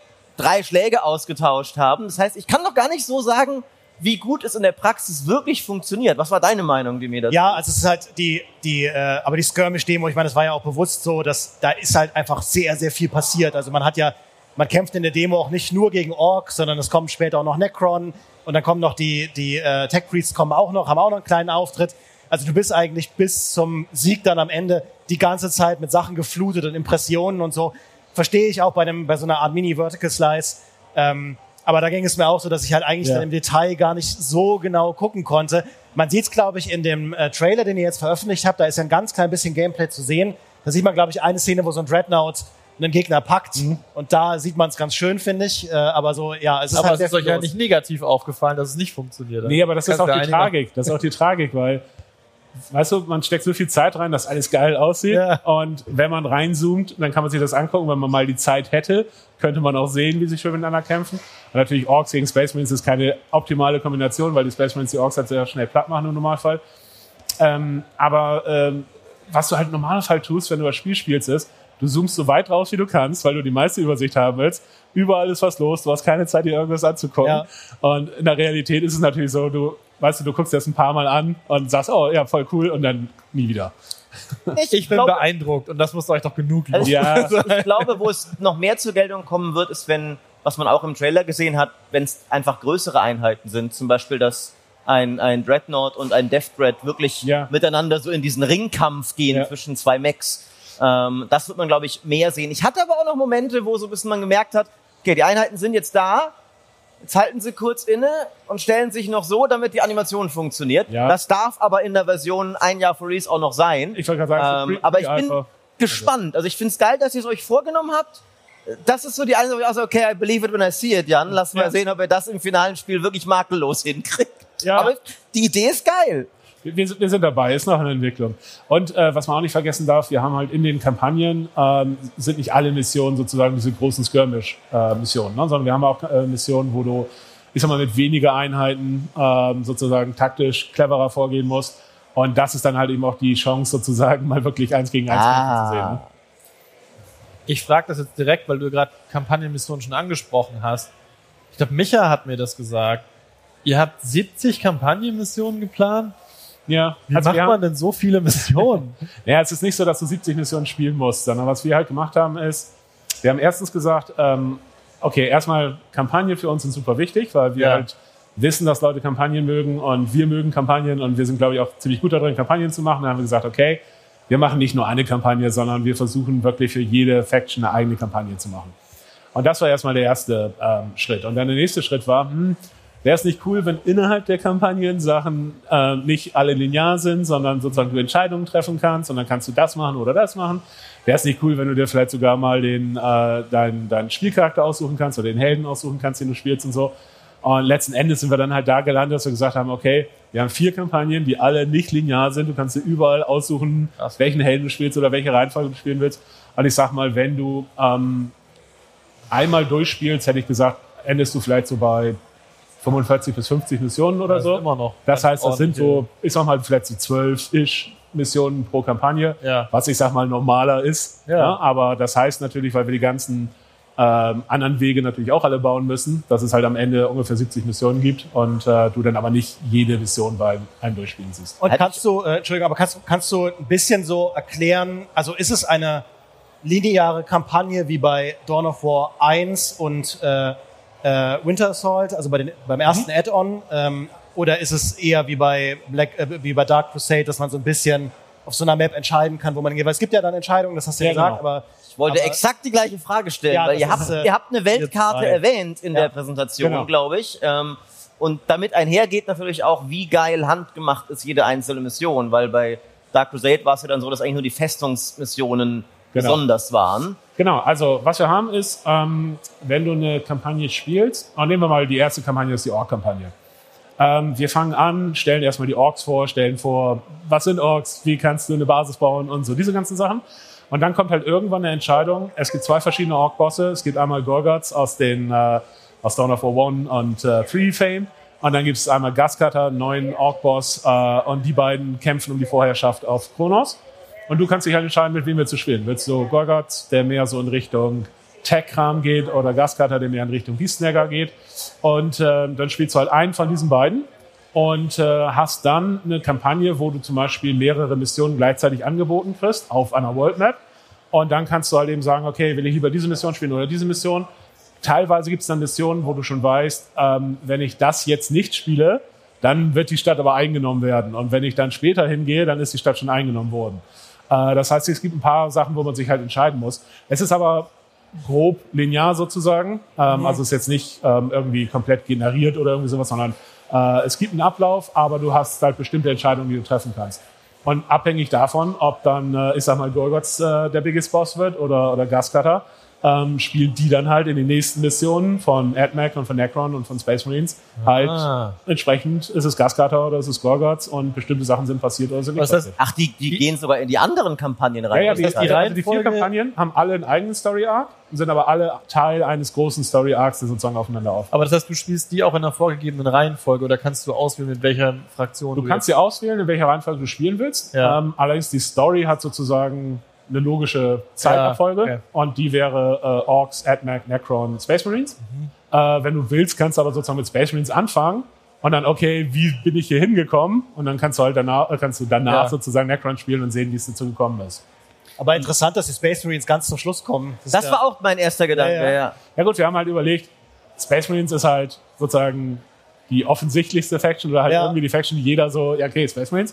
3 Schläge ausgetauscht haben. Das heißt, ich kann noch gar nicht so sagen, wie gut es in der Praxis wirklich funktioniert. Was war deine Meinung, die mir dazu? Ja, also es ist halt aber die Skirmish-Demo, ich meine, das war ja auch bewusst so, dass da ist halt einfach sehr, sehr viel passiert. Also man kämpft in der Demo auch nicht nur gegen Orks, sondern es kommen später auch noch Necron und dann kommen noch die Tech Priests haben auch noch einen kleinen Auftritt. Also du bist eigentlich bis zum Sieg dann am Ende die ganze Zeit mit Sachen geflutet und Impressionen und so. Verstehe ich auch bei so einer Art Mini-Vertical Slice. Aber da ging es mir auch so, dass ich halt eigentlich dann im Detail gar nicht so genau gucken konnte. Man sieht es, glaube ich, in dem Trailer, den ihr jetzt veröffentlicht habt, da ist ja ein ganz klein bisschen Gameplay zu sehen. Da sieht man, glaube ich, eine Szene, wo so ein Dreadnought einen Gegner packt. Und da sieht man es ganz schön, finde ich. Aber so, ja, es ist aber halt es ist euch ja nicht negativ aufgefallen, dass es nicht funktioniert. Nee, aber das ist auch die Tragik. Das ist auch die Tragik, weil weißt du, man steckt so viel Zeit rein, dass alles geil aussieht. Ja. Und wenn man reinzoomt, dann kann man sich das angucken. Wenn man mal die Zeit hätte, könnte man auch sehen, wie sie schön miteinander kämpfen. Und natürlich Orks gegen Space Marines ist keine optimale Kombination, weil die Space Marines die Orks halt sehr schnell platt machen im Normalfall. Was du halt im Normalfall tust, wenn du das Spiel spielst, ist, du zoomst so weit raus, wie du kannst, weil du die meiste Übersicht haben willst. Überall ist was los, du hast keine Zeit, dir irgendwas anzugucken. Ja. Und in der Realität ist es natürlich so, du guckst dir das ein paar Mal an und sagst, oh ja, voll cool, und dann nie wieder. Ich bin beeindruckt und das muss euch doch genug lieben. Also ich glaube, wo es noch mehr zur Geltung kommen wird, ist, was man auch im Trailer gesehen hat, wenn es einfach größere Einheiten sind. Zum Beispiel, dass ein Dreadnought und ein Death Dread wirklich miteinander so in diesen Ringkampf gehen zwischen 2 Mechs. Das wird man, glaube ich, mehr sehen. Ich hatte aber auch noch Momente, wo so ein bisschen man gemerkt hat, okay, die Einheiten sind jetzt da, jetzt halten sie kurz inne und stellen sich noch so, damit die Animation funktioniert. Ja. Das darf aber in der Version 1 Jahr vor Release auch noch sein. Ich wollte gerade sagen, aber ich bin gespannt. Also ich finde es geil, dass ihr es euch vorgenommen habt. Das ist so die eine, also okay, I believe it when I see it, Jan. Lass mal sehen, ob ihr das im finalen Spiel wirklich makellos hinkriegt. Ja. Aber die Idee ist geil. Wir sind dabei, ist noch eine Entwicklung. Und was man auch nicht vergessen darf, wir haben halt in den Kampagnen, sind nicht alle Missionen sozusagen diese großen Skirmish-Missionen, ne? Sondern wir haben auch Missionen, wo du, ich sag mal, mit weniger Einheiten sozusagen taktisch cleverer vorgehen musst. Und das ist dann halt eben auch die Chance, sozusagen mal wirklich 1 gegen 1 zu sehen. Ne? Ich frage das jetzt direkt, weil du gerade Kampagnenmissionen schon angesprochen hast. Ich glaube, Micha hat mir das gesagt. Ihr habt 70 Kampagnenmissionen geplant? Ja. Wie macht man denn so viele Missionen? Ja, es ist nicht so, dass du 70 Missionen spielen musst, sondern was wir halt gemacht haben ist, wir haben erstens gesagt, okay, erstmal Kampagnen für uns sind super wichtig, weil wir halt wissen, dass Leute Kampagnen mögen und wir mögen Kampagnen und wir sind, glaube ich, auch ziemlich gut darin, Kampagnen zu machen. Dann haben wir gesagt, okay, wir machen nicht nur eine Kampagne, sondern wir versuchen wirklich für jede Faction eine eigene Kampagne zu machen. Und das war erstmal der erste Schritt. Und dann der nächste Schritt war, wäre es nicht cool, wenn innerhalb der Kampagnen Sachen nicht alle linear sind, sondern sozusagen du Entscheidungen treffen kannst und dann kannst du das machen oder das machen. Wäre es nicht cool, wenn du dir vielleicht sogar mal deinen Spielcharakter aussuchen kannst oder den Helden aussuchen kannst, den du spielst und so. Und letzten Endes sind wir dann halt da gelandet, dass wir gesagt haben, okay, wir haben 4 Kampagnen, die alle nicht linear sind. Du kannst dir überall aussuchen, welchen Helden du spielst oder welche Reihenfolge du spielen willst. Und ich sag mal, wenn du einmal durchspielst, hätte ich gesagt, endest du vielleicht so bei 45 bis 50 Missionen oder so. Immer noch. Das heißt, das sind so, ich sag mal, vielleicht so 12-ish Missionen pro Kampagne, was ich sag mal normaler ist. Ja. Aber das heißt natürlich, weil wir die ganzen anderen Wege natürlich auch alle bauen müssen, dass es halt am Ende ungefähr 70 Missionen gibt und du dann aber nicht jede Mission beim Durchspielen siehst. Und kannst du ein bisschen so erklären, also ist es eine lineare Kampagne wie bei Dawn of War 1 und Winter Assault, also beim ersten Add-on, oder ist es eher wie bei Dark Crusade, dass man so ein bisschen auf so einer Map entscheiden kann, wo man geht? Weil es gibt ja dann Entscheidungen, das hast du ja gesagt, genau. Aber ich wollte exakt die gleiche Frage stellen, weil ihr habt eine Weltkarte erwähnt in der Präsentation, glaube ich. Und damit einhergeht natürlich auch, wie geil handgemacht ist jede einzelne Mission, weil bei Dark Crusade war es ja dann so, dass eigentlich nur die Festungsmissionen besonders waren. Genau, also was wir haben ist, wenn du eine Kampagne spielst, nehmen wir mal die erste Kampagne, das ist die Ork-Kampagne. Wir fangen an, stellen erstmal die Orks vor, stellen vor, was sind Orks, wie kannst du eine Basis bauen und so, diese ganzen Sachen. Und dann kommt halt irgendwann eine Entscheidung, es gibt 2 verschiedene Ork-Bosse, es gibt einmal Gorgots aus Dawn of War 1 und 3 Fame und dann gibt es einmal Gascutter, einen neuen Ork-Boss und die beiden kämpfen um die Vorherrschaft auf Kronos. Und du kannst dich halt entscheiden, mit wem willst du spielen. Willst du Gorgot, der mehr so in Richtung Tech-Kram geht, oder Gascutter, der mehr in Richtung Beastsnagger geht. Und dann spielst du halt einen von diesen beiden und hast dann eine Kampagne, wo du zum Beispiel mehrere Missionen gleichzeitig angeboten kriegst auf einer World Map. Und dann kannst du halt eben sagen, okay, will ich lieber diese Mission spielen oder diese Mission. Teilweise gibt es dann Missionen, wo du schon weißt, wenn ich das jetzt nicht spiele, dann wird die Stadt aber eingenommen werden. Und wenn ich dann später hingehe, dann ist die Stadt schon eingenommen worden. Das heißt, es gibt ein paar Sachen, wo man sich halt entscheiden muss. Es ist aber grob linear sozusagen. Also es ist jetzt nicht irgendwie komplett generiert oder irgendwie sowas, sondern es gibt einen Ablauf, aber du hast halt bestimmte Entscheidungen, die du treffen kannst. Und abhängig davon, ob dann, ich sag mal, Gorgots der Biggest Boss wird oder Gascutter, spielen die dann halt in den nächsten Missionen von AdMac und von Necron und von Space Marines halt entsprechend ist es Gascutter oder ist es Gorgots und bestimmte Sachen sind passiert oder sind nicht passiert. Ach, die gehen sogar in die anderen Kampagnen rein. Ja, die 4 Kampagnen haben alle einen eigenen Story-Arc und sind aber alle Teil eines großen Story-Arcs, der sozusagen aufeinander aufbaut. Aber das heißt, du spielst die auch in einer vorgegebenen Reihenfolge oder kannst du auswählen, mit welcher Fraktion du kannst dir auswählen, in welcher Reihenfolge du spielen willst. Ja. Allerdings die Story hat sozusagen eine logische Zeitabfolge und die wäre Orks, AdMac, Necron, Space Marines. Wenn du willst, kannst du aber sozusagen mit Space Marines anfangen und dann, okay, wie bin ich hier hingekommen? Und dann kannst du halt danach sozusagen Necron spielen und sehen, wie es dazu gekommen ist. Aber interessant, dass die Space Marines ganz zum Schluss kommen. Das war auch mein erster Gedanke, Ja gut, wir haben halt überlegt, Space Marines ist halt sozusagen die offensichtlichste Faction oder halt irgendwie die Faction, die jeder so, okay, Space Marines.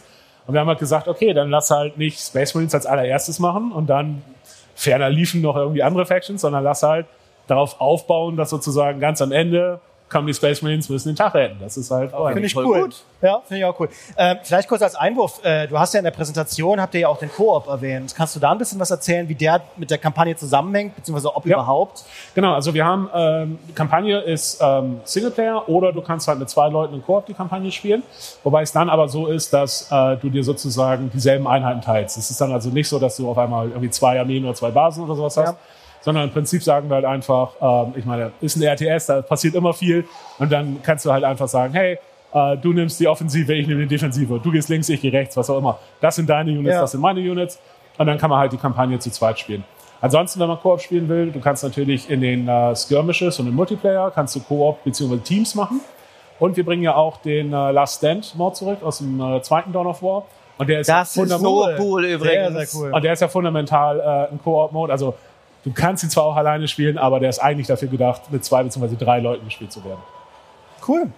Und wir haben halt gesagt, okay, dann lass halt nicht Space Marines als allererstes machen und dann ferner liefen noch irgendwie andere Factions, sondern lass halt darauf aufbauen, dass sozusagen ganz am Ende kommen die Space Marines, müssen den Tag retten. Das ist halt auch finde ich cool. Gut. Ja, finde ich auch cool. Vielleicht kurz als Einwurf. Du hast ja in der Präsentation, habt ihr ja auch den Koop erwähnt. Kannst du da ein bisschen was erzählen, wie der mit der Kampagne zusammenhängt, beziehungsweise ob überhaupt? Genau, also wir haben, die Kampagne ist Singleplayer oder du kannst halt mit 2 Leuten in Koop die Kampagne spielen. Wobei es dann aber so ist, dass du dir sozusagen dieselben Einheiten teilst. Es ist dann also nicht so, dass du auf einmal irgendwie 2 Armeen oder 2 Basen oder sowas hast. Sondern im Prinzip sagen wir halt einfach, ich meine, ist ein RTS, da passiert immer viel und dann kannst du halt einfach sagen, hey, du nimmst die Offensive, ich nehme die Defensive, du gehst links, ich gehe rechts, was auch immer. Das sind deine Units, das sind meine Units und dann kann man halt die Kampagne zu zweit spielen. Ansonsten, wenn man Koop spielen will, du kannst natürlich in den Skirmishes und im Multiplayer, kannst du Koop bzw. Teams machen und wir bringen ja auch den Last Stand Mode zurück aus dem zweiten Dawn of War. Und der ist so cool übrigens. Sehr, sehr cool. Und der ist ja fundamental ein Koop-Mode, also du kannst ihn zwar auch alleine spielen, aber der ist eigentlich dafür gedacht, mit 2 bzw. 3 Leuten gespielt zu werden. Cool.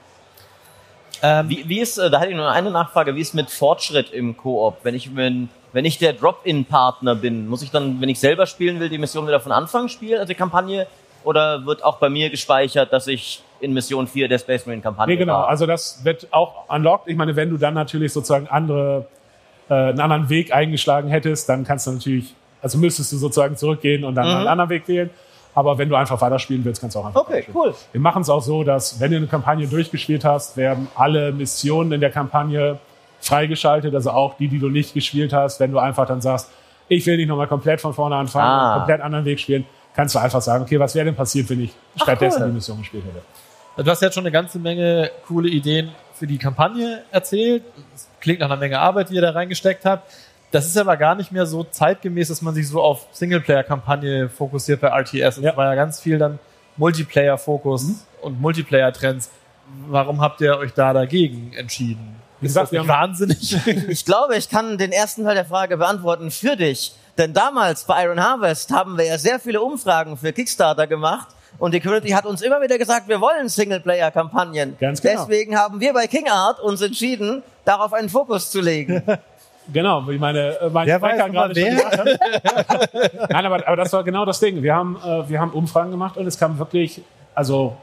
Wie ist, da hatte ich nur eine Nachfrage, wie ist mit Fortschritt im Koop? Wenn ich der Drop-In-Partner bin, muss ich dann, wenn ich selber spielen will, die Mission wieder von Anfang spielen, also die Kampagne? Oder wird auch bei mir gespeichert, dass ich in Mission 4 der Space Marine Kampagne genau. war? Also das wird auch unlocked. Ich meine, wenn du dann natürlich sozusagen einen anderen Weg eingeschlagen hättest, dann kannst du natürlich, also müsstest du sozusagen zurückgehen und dann einen anderen Weg wählen. Aber wenn du einfach weiterspielen willst, kannst du auch einfach weiterspielen. Cool. Wir machen es auch so, dass wenn du eine Kampagne durchgespielt hast, werden alle Missionen in der Kampagne freigeschaltet. Also auch die du nicht gespielt hast. Wenn du einfach dann sagst, ich will nicht nochmal komplett von vorne anfangen, einen komplett anderen Weg spielen, kannst du einfach sagen, okay, was wäre denn passiert, wenn ich stattdessen die Mission gespielt hätte. Du hast jetzt schon eine ganze Menge coole Ideen für die Kampagne erzählt. Das klingt nach einer Menge Arbeit, die ihr da reingesteckt habt. Das ist aber gar nicht mehr so zeitgemäß, dass man sich so auf Singleplayer-Kampagne fokussiert bei RTS. Es war ja ganz viel dann Multiplayer-Fokus und Multiplayer-Trends. Warum habt ihr euch da dagegen entschieden? Wie gesagt, wir haben wahnsinnig. Ich glaube, ich kann den ersten Teil der Frage beantworten für dich. Denn damals bei Iron Harvest haben wir ja sehr viele Umfragen für Kickstarter gemacht. Und die Community hat uns immer wieder gesagt, wir wollen Singleplayer-Kampagnen. Ganz genau. Deswegen haben wir bei King Art uns entschieden, darauf einen Fokus zu legen. Genau, wie mein Sprecher gerade schon gesagt hat. Nein, aber das war genau das Ding. Wir haben Umfragen gemacht und es kam wirklich, also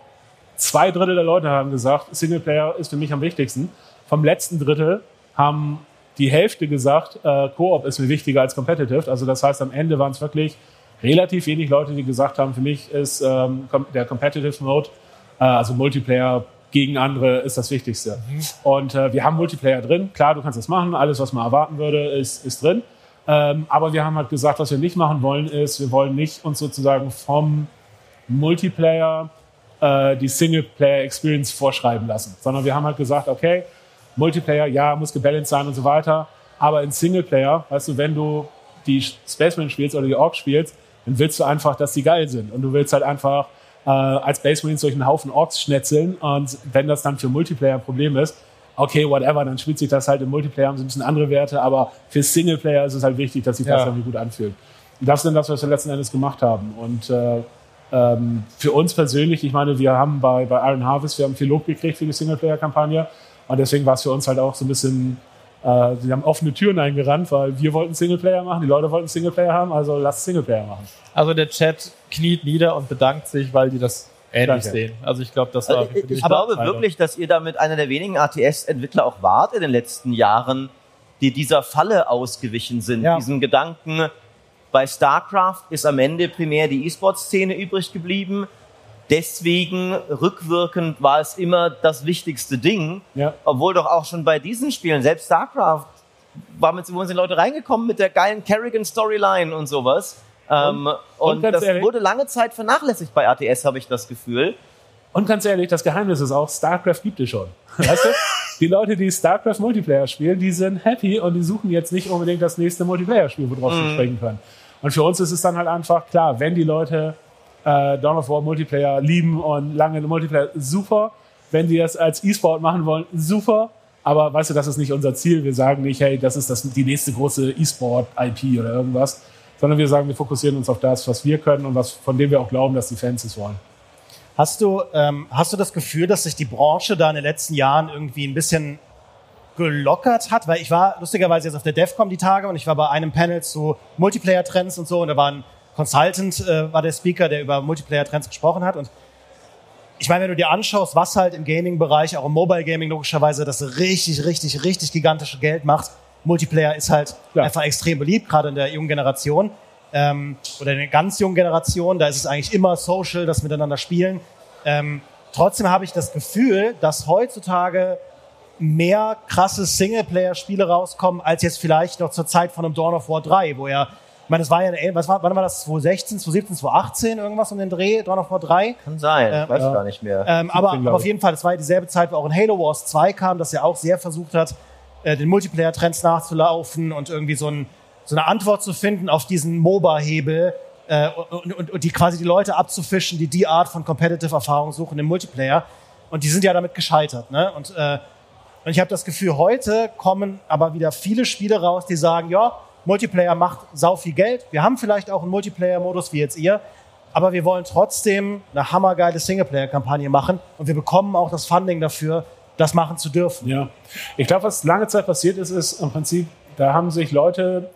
2/3 der Leute haben gesagt, Singleplayer ist für mich am wichtigsten. Vom letzten Drittel haben die Hälfte gesagt, Koop ist mir wichtiger als Competitive. Also das heißt, am Ende waren es wirklich relativ wenig Leute, die gesagt haben, für mich ist der Competitive Mode, also Multiplayer gegen andere, ist das Wichtigste. Und wir haben Multiplayer drin. Klar, du kannst das machen. Alles, was man erwarten würde, ist drin. Aber wir haben halt gesagt, was wir nicht machen wollen, ist, wir wollen nicht uns sozusagen vom Multiplayer die Singleplayer-Experience vorschreiben lassen. Sondern wir haben halt gesagt, okay, Multiplayer, ja, muss gebalanced sein und so weiter. Aber in Singleplayer, weißt du, wenn du die Space Marine spielst oder die Orks spielst, dann willst du einfach, dass die geil sind. Und du willst halt einfach als Space Marines durch einen Haufen Orks schnetzeln. Und wenn das dann für Multiplayer ein Problem ist, okay, whatever, dann spielt sich das halt im Multiplayer, haben sie ein bisschen andere Werte, aber für Singleplayer ist es halt wichtig, dass sich das irgendwie gut anfühlt. Und das ist dann das, was wir letzten Endes gemacht haben. Und für uns persönlich, ich meine, wir haben bei Iron Harvest, wir haben viel Lob gekriegt für die Singleplayer-Kampagne. Und deswegen war es für uns halt auch so ein bisschen, sie haben offene Türen eingerannt, weil wir wollten Singleplayer machen, die Leute wollten Singleplayer haben, also lasst Singleplayer machen. Also der Chat kniet nieder und bedankt sich, weil die das ähnlich sehen. Also ich glaube, das war für die Ich glaube wirklich, dass ihr damit einer der wenigen RTS-Entwickler auch wart in den letzten Jahren, die dieser Falle ausgewichen sind. Ja. Diesen Gedanken, bei StarCraft ist am Ende primär die E-Sport-Szene übrig geblieben. Deswegen, rückwirkend, war es immer das wichtigste Ding. Ja. Obwohl doch auch schon bei diesen Spielen, selbst StarCraft, wo sind Leute reingekommen mit der geilen Kerrigan-Storyline und sowas. Und das wurde lange Zeit vernachlässigt bei RTS, habe ich das Gefühl. Und ganz ehrlich, das Geheimnis ist auch, StarCraft gibt es schon. Weißt du? Die Leute, die StarCraft Multiplayer spielen, die sind happy und die suchen jetzt nicht unbedingt das nächste Multiplayer-Spiel, worauf sie springen können. Und für uns ist es dann halt einfach klar, wenn die Leute Dawn of War Multiplayer lieben und lange Multiplayer, super. Wenn die das als E-Sport machen wollen, super. Aber weißt du, das ist nicht unser Ziel. Wir sagen nicht, hey, das ist die nächste große E-Sport-IP oder irgendwas. Sondern wir sagen, wir fokussieren uns auf das, was wir können und von dem wir auch glauben, dass die Fans es wollen. Hast du das Gefühl, dass sich die Branche da in den letzten Jahren irgendwie ein bisschen gelockert hat, weil ich war lustigerweise jetzt auf der DEFCON die Tage und ich war bei einem Panel zu Multiplayer-Trends und so und da war ein Consultant, war der Speaker, der über Multiplayer-Trends gesprochen hat und ich meine, wenn du dir anschaust, was halt im Gaming-Bereich, auch im Mobile-Gaming logischerweise das richtig gigantische Geld macht, Multiplayer ist halt einfach extrem beliebt, gerade in der jungen Generation oder in der ganz jungen Generation, da ist es eigentlich immer social, das miteinander spielen. Trotzdem habe ich das Gefühl, dass heutzutage mehr krasse Singleplayer-Spiele rauskommen, als jetzt vielleicht noch zur Zeit von einem Dawn of War 3, wo ja, ich meine, es war ja, wann war das, 2016, 2017, 2018, irgendwas um den Dreh, Dawn of War 3? Kann sein, weiß ich gar nicht mehr. Aber auf jeden Fall, das war ja dieselbe Zeit, wo auch in Halo Wars 2 kam, das ja auch sehr versucht hat, den Multiplayer-Trends nachzulaufen und irgendwie so eine Antwort zu finden auf diesen MOBA-Hebel und die quasi die Leute abzufischen, die Art von Competitive-Erfahrung suchen im Multiplayer. Und die sind ja damit gescheitert, ne? Und ich habe das Gefühl, heute kommen aber wieder viele Spiele raus, die sagen, ja, Multiplayer macht sau viel Geld. Wir haben vielleicht auch einen Multiplayer-Modus wie jetzt ihr, aber wir wollen trotzdem eine hammergeile Singleplayer-Kampagne machen und wir bekommen auch das Funding dafür, das machen zu dürfen. Ja, ich glaube, was lange Zeit passiert ist im Prinzip, da haben sich Leute,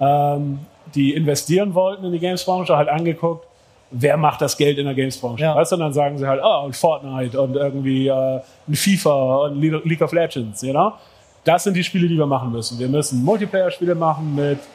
die investieren wollten in die Games-Branche, halt angeguckt, wer macht das Geld in der Games-Branche. Ja. Weißt du, und dann sagen sie halt, und Fortnite und irgendwie ein FIFA und League of Legends, you know? Das sind die Spiele, die wir machen müssen. Wir müssen Multiplayer-Spiele machen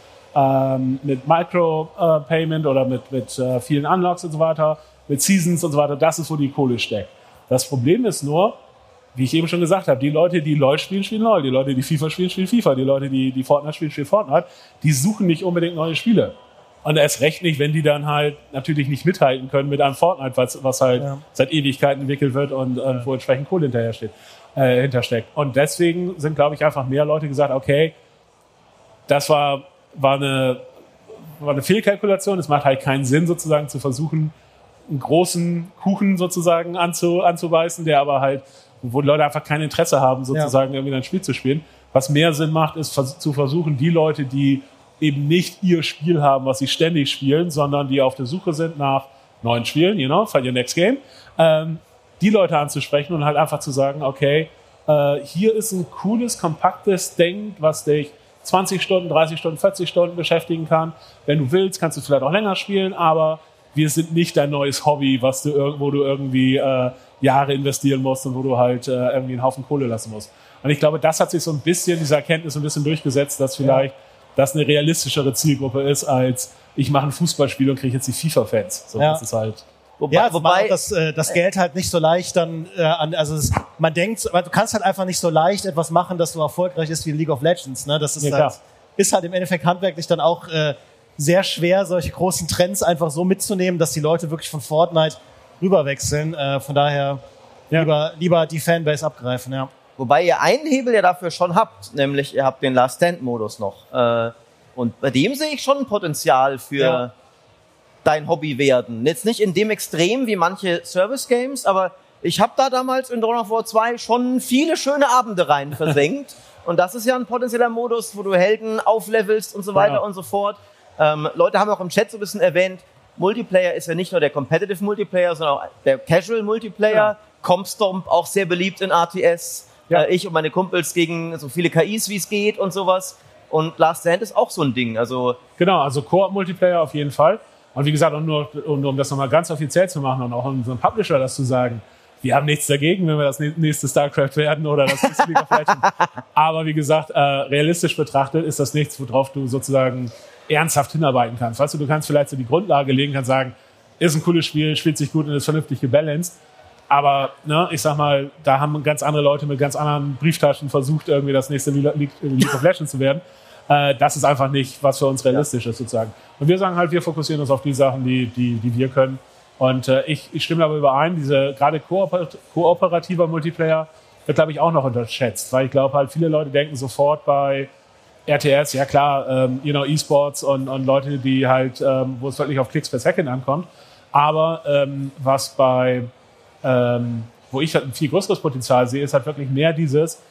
mit Micro-Payment oder mit vielen Unlocks und so weiter, mit Seasons und so weiter. Das ist, wo die Kohle steckt. Das Problem ist nur, wie ich eben schon gesagt habe, die Leute, die LoL spielen, spielen LoL. Die Leute, die FIFA spielen, spielen FIFA. Die Leute, die Fortnite spielen, spielen Fortnite. Die suchen nicht unbedingt neue Spiele. Und erst recht nicht, wenn die dann halt natürlich nicht mithalten können mit einem Fortnite, was halt seit Ewigkeiten entwickelt wird und wo entsprechend Kohle hintersteckt. Und deswegen sind, glaube ich, einfach mehr Leute gesagt, okay, das war eine Fehlkalkulation. Es macht halt keinen Sinn, sozusagen zu versuchen, einen großen Kuchen sozusagen anzubeißen, der aber halt, wo die Leute einfach kein Interesse haben, sozusagen irgendwie ein Spiel zu spielen. Was mehr Sinn macht, ist zu versuchen, die Leute, die eben nicht ihr Spiel haben, was sie ständig spielen, sondern die auf der Suche sind nach neuen Spielen, you know, find your next game, die Leute anzusprechen und halt einfach zu sagen, okay, hier ist ein cooles, kompaktes Ding, was dich 20 Stunden, 30 Stunden, 40 Stunden beschäftigen kann. Wenn du willst, kannst du vielleicht auch länger spielen, aber wir sind nicht dein neues Hobby, wo du irgendwie Jahre investieren musst und wo du halt irgendwie einen Haufen Kohle lassen musst. Und ich glaube, das hat sich so ein bisschen, diese Erkenntnis ein bisschen durchgesetzt, dass vielleicht das eine realistischere Zielgruppe ist, als ich mache ein Fußballspiel und kriege jetzt die FIFA-Fans. So, das ist halt... Wobei das Geld halt nicht so leicht dann man denkt, du kannst halt einfach nicht so leicht etwas machen, dass du erfolgreich ist wie League of Legends. Ne? Das ist, ist halt im Endeffekt handwerklich dann auch sehr schwer, solche großen Trends einfach so mitzunehmen, dass die Leute wirklich von Fortnite rüberwechseln. Von daher lieber die Fanbase abgreifen. Ja. Wobei ihr einen Hebel ja dafür schon habt, nämlich ihr habt den Last-Stand-Modus noch. Und bei dem sehe ich schon ein Potenzial für dein Hobby werden. Jetzt nicht in dem Extrem wie manche Service-Games, aber ich habe da damals in Dawn of War 2 schon viele schöne Abende rein versenkt. Und das ist ja ein potenzieller Modus, wo du Helden auflevelst und so weiter und so fort. Leute haben auch im Chat so ein bisschen erwähnt, Multiplayer ist ja nicht nur der Competitive Multiplayer, sondern auch der Casual Multiplayer. Ja. Compstomp auch sehr beliebt in RTS. Ja. Ich und meine Kumpels gegen so viele KIs, wie es geht und sowas. Und Last Stand ist auch so ein Ding. Also Koop-Multiplayer auf jeden Fall. Und wie gesagt, um das nochmal ganz offiziell zu machen und auch unserem Publisher das zu sagen, wir haben nichts dagegen, wenn wir das nächste StarCraft werden oder das nächste League of Legends. Aber wie gesagt, realistisch betrachtet ist das nichts, worauf du sozusagen ernsthaft hinarbeiten kannst. Weißt du kannst vielleicht so die Grundlage legen, kannst sagen, ist ein cooles Spiel, spielt sich gut und ist vernünftig gebalanced. Aber ich sag mal, da haben ganz andere Leute mit ganz anderen Brieftaschen versucht, irgendwie das nächste League of Legends zu werden. Das ist einfach nicht, was für uns realistisch ist, sozusagen. Und wir sagen halt, wir fokussieren uns auf die Sachen, die wir können. Und ich stimme aber überein, gerade kooperativer Multiplayer wird, glaube ich, auch noch unterschätzt. Weil ich glaube halt, viele Leute denken sofort bei RTS, ja klar, E-Sports und Leute, die halt, wo es wirklich auf Klicks per Second ankommt. Aber wo ich halt ein viel größeres Potenzial sehe, ist halt wirklich mehr dieses,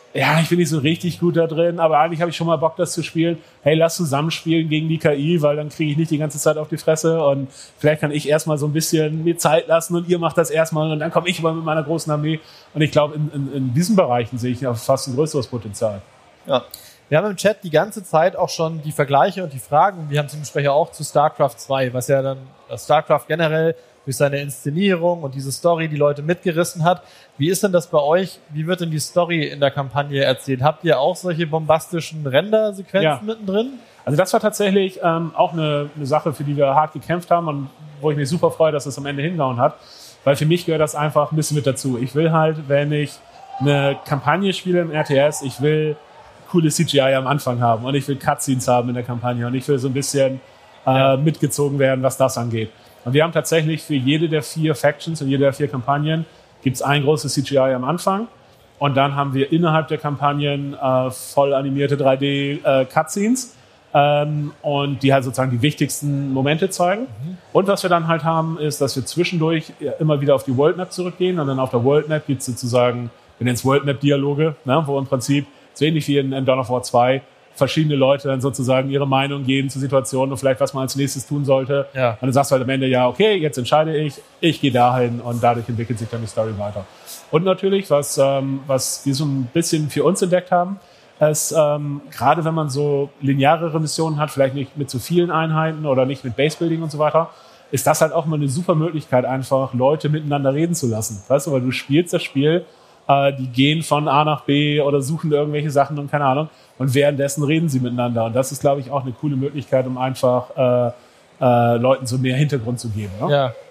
Ja, ich bin nicht so richtig gut da drin, aber eigentlich habe ich schon mal Bock, das zu spielen. Hey, lass zusammenspielen gegen die KI, weil dann kriege ich nicht die ganze Zeit auf die Fresse und vielleicht kann ich erstmal so ein bisschen mir Zeit lassen und ihr macht das erstmal und dann komme ich mal mit meiner großen Armee. Und ich glaube, in diesen Bereichen sehe ich ja fast ein größeres Potenzial. Ja. Wir haben im Chat die ganze Zeit auch schon die Vergleiche und die Fragen. Wir haben zum Beispiel auch zu StarCraft 2, was ja dann StarCraft generell durch seine Inszenierung und diese Story die Leute mitgerissen hat. Wie ist denn das bei euch? Wie wird denn die Story in der Kampagne erzählt? Habt ihr auch solche bombastischen Render-Sequenzen mittendrin? Also das war tatsächlich auch eine Sache, für die wir hart gekämpft haben und wo ich mich super freue, dass es am Ende hingehauen hat. Weil für mich gehört das einfach ein bisschen mit dazu. Ich will halt, wenn ich eine Kampagne spiele im RTS, ich will coole CGI am Anfang haben und ich will Cutscenes haben in der Kampagne und ich will so ein bisschen mitgezogen werden, was das angeht. Und wir haben tatsächlich für jede der 4 Factions und jede der 4 Kampagnen gibt's ein großes CGI am Anfang und dann haben wir innerhalb der Kampagnen voll animierte 3D Cutscenes und die halt sozusagen die wichtigsten Momente zeigen. Und was wir dann halt haben, ist, dass wir zwischendurch immer wieder auf die World Map zurückgehen und dann auf der World Map gibt's sozusagen, wir nennen es World Map Dialoge, ne, wo im Prinzip so ähnlich wie in Dawn of War 2 verschiedene Leute dann sozusagen ihre Meinung geben zu Situationen und vielleicht, was man als nächstes tun sollte. Ja. Und dann sagst du halt am Ende, ja, okay, jetzt entscheide ich gehe dahin und dadurch entwickelt sich dann die Story weiter. Und natürlich, was wir so ein bisschen für uns entdeckt haben, ist, gerade wenn man so linearere Missionen hat, vielleicht nicht mit so vielen Einheiten oder nicht mit Basebuilding und so weiter, ist das halt auch mal eine super Möglichkeit, einfach Leute miteinander reden zu lassen. Weißt du, weil du spielst das Spiel, die gehen von A nach B oder suchen irgendwelche Sachen und keine Ahnung. Und währenddessen reden sie miteinander. Und das ist, glaube ich, auch eine coole Möglichkeit, um einfach Leuten so mehr Hintergrund zu geben. Ne? Ja.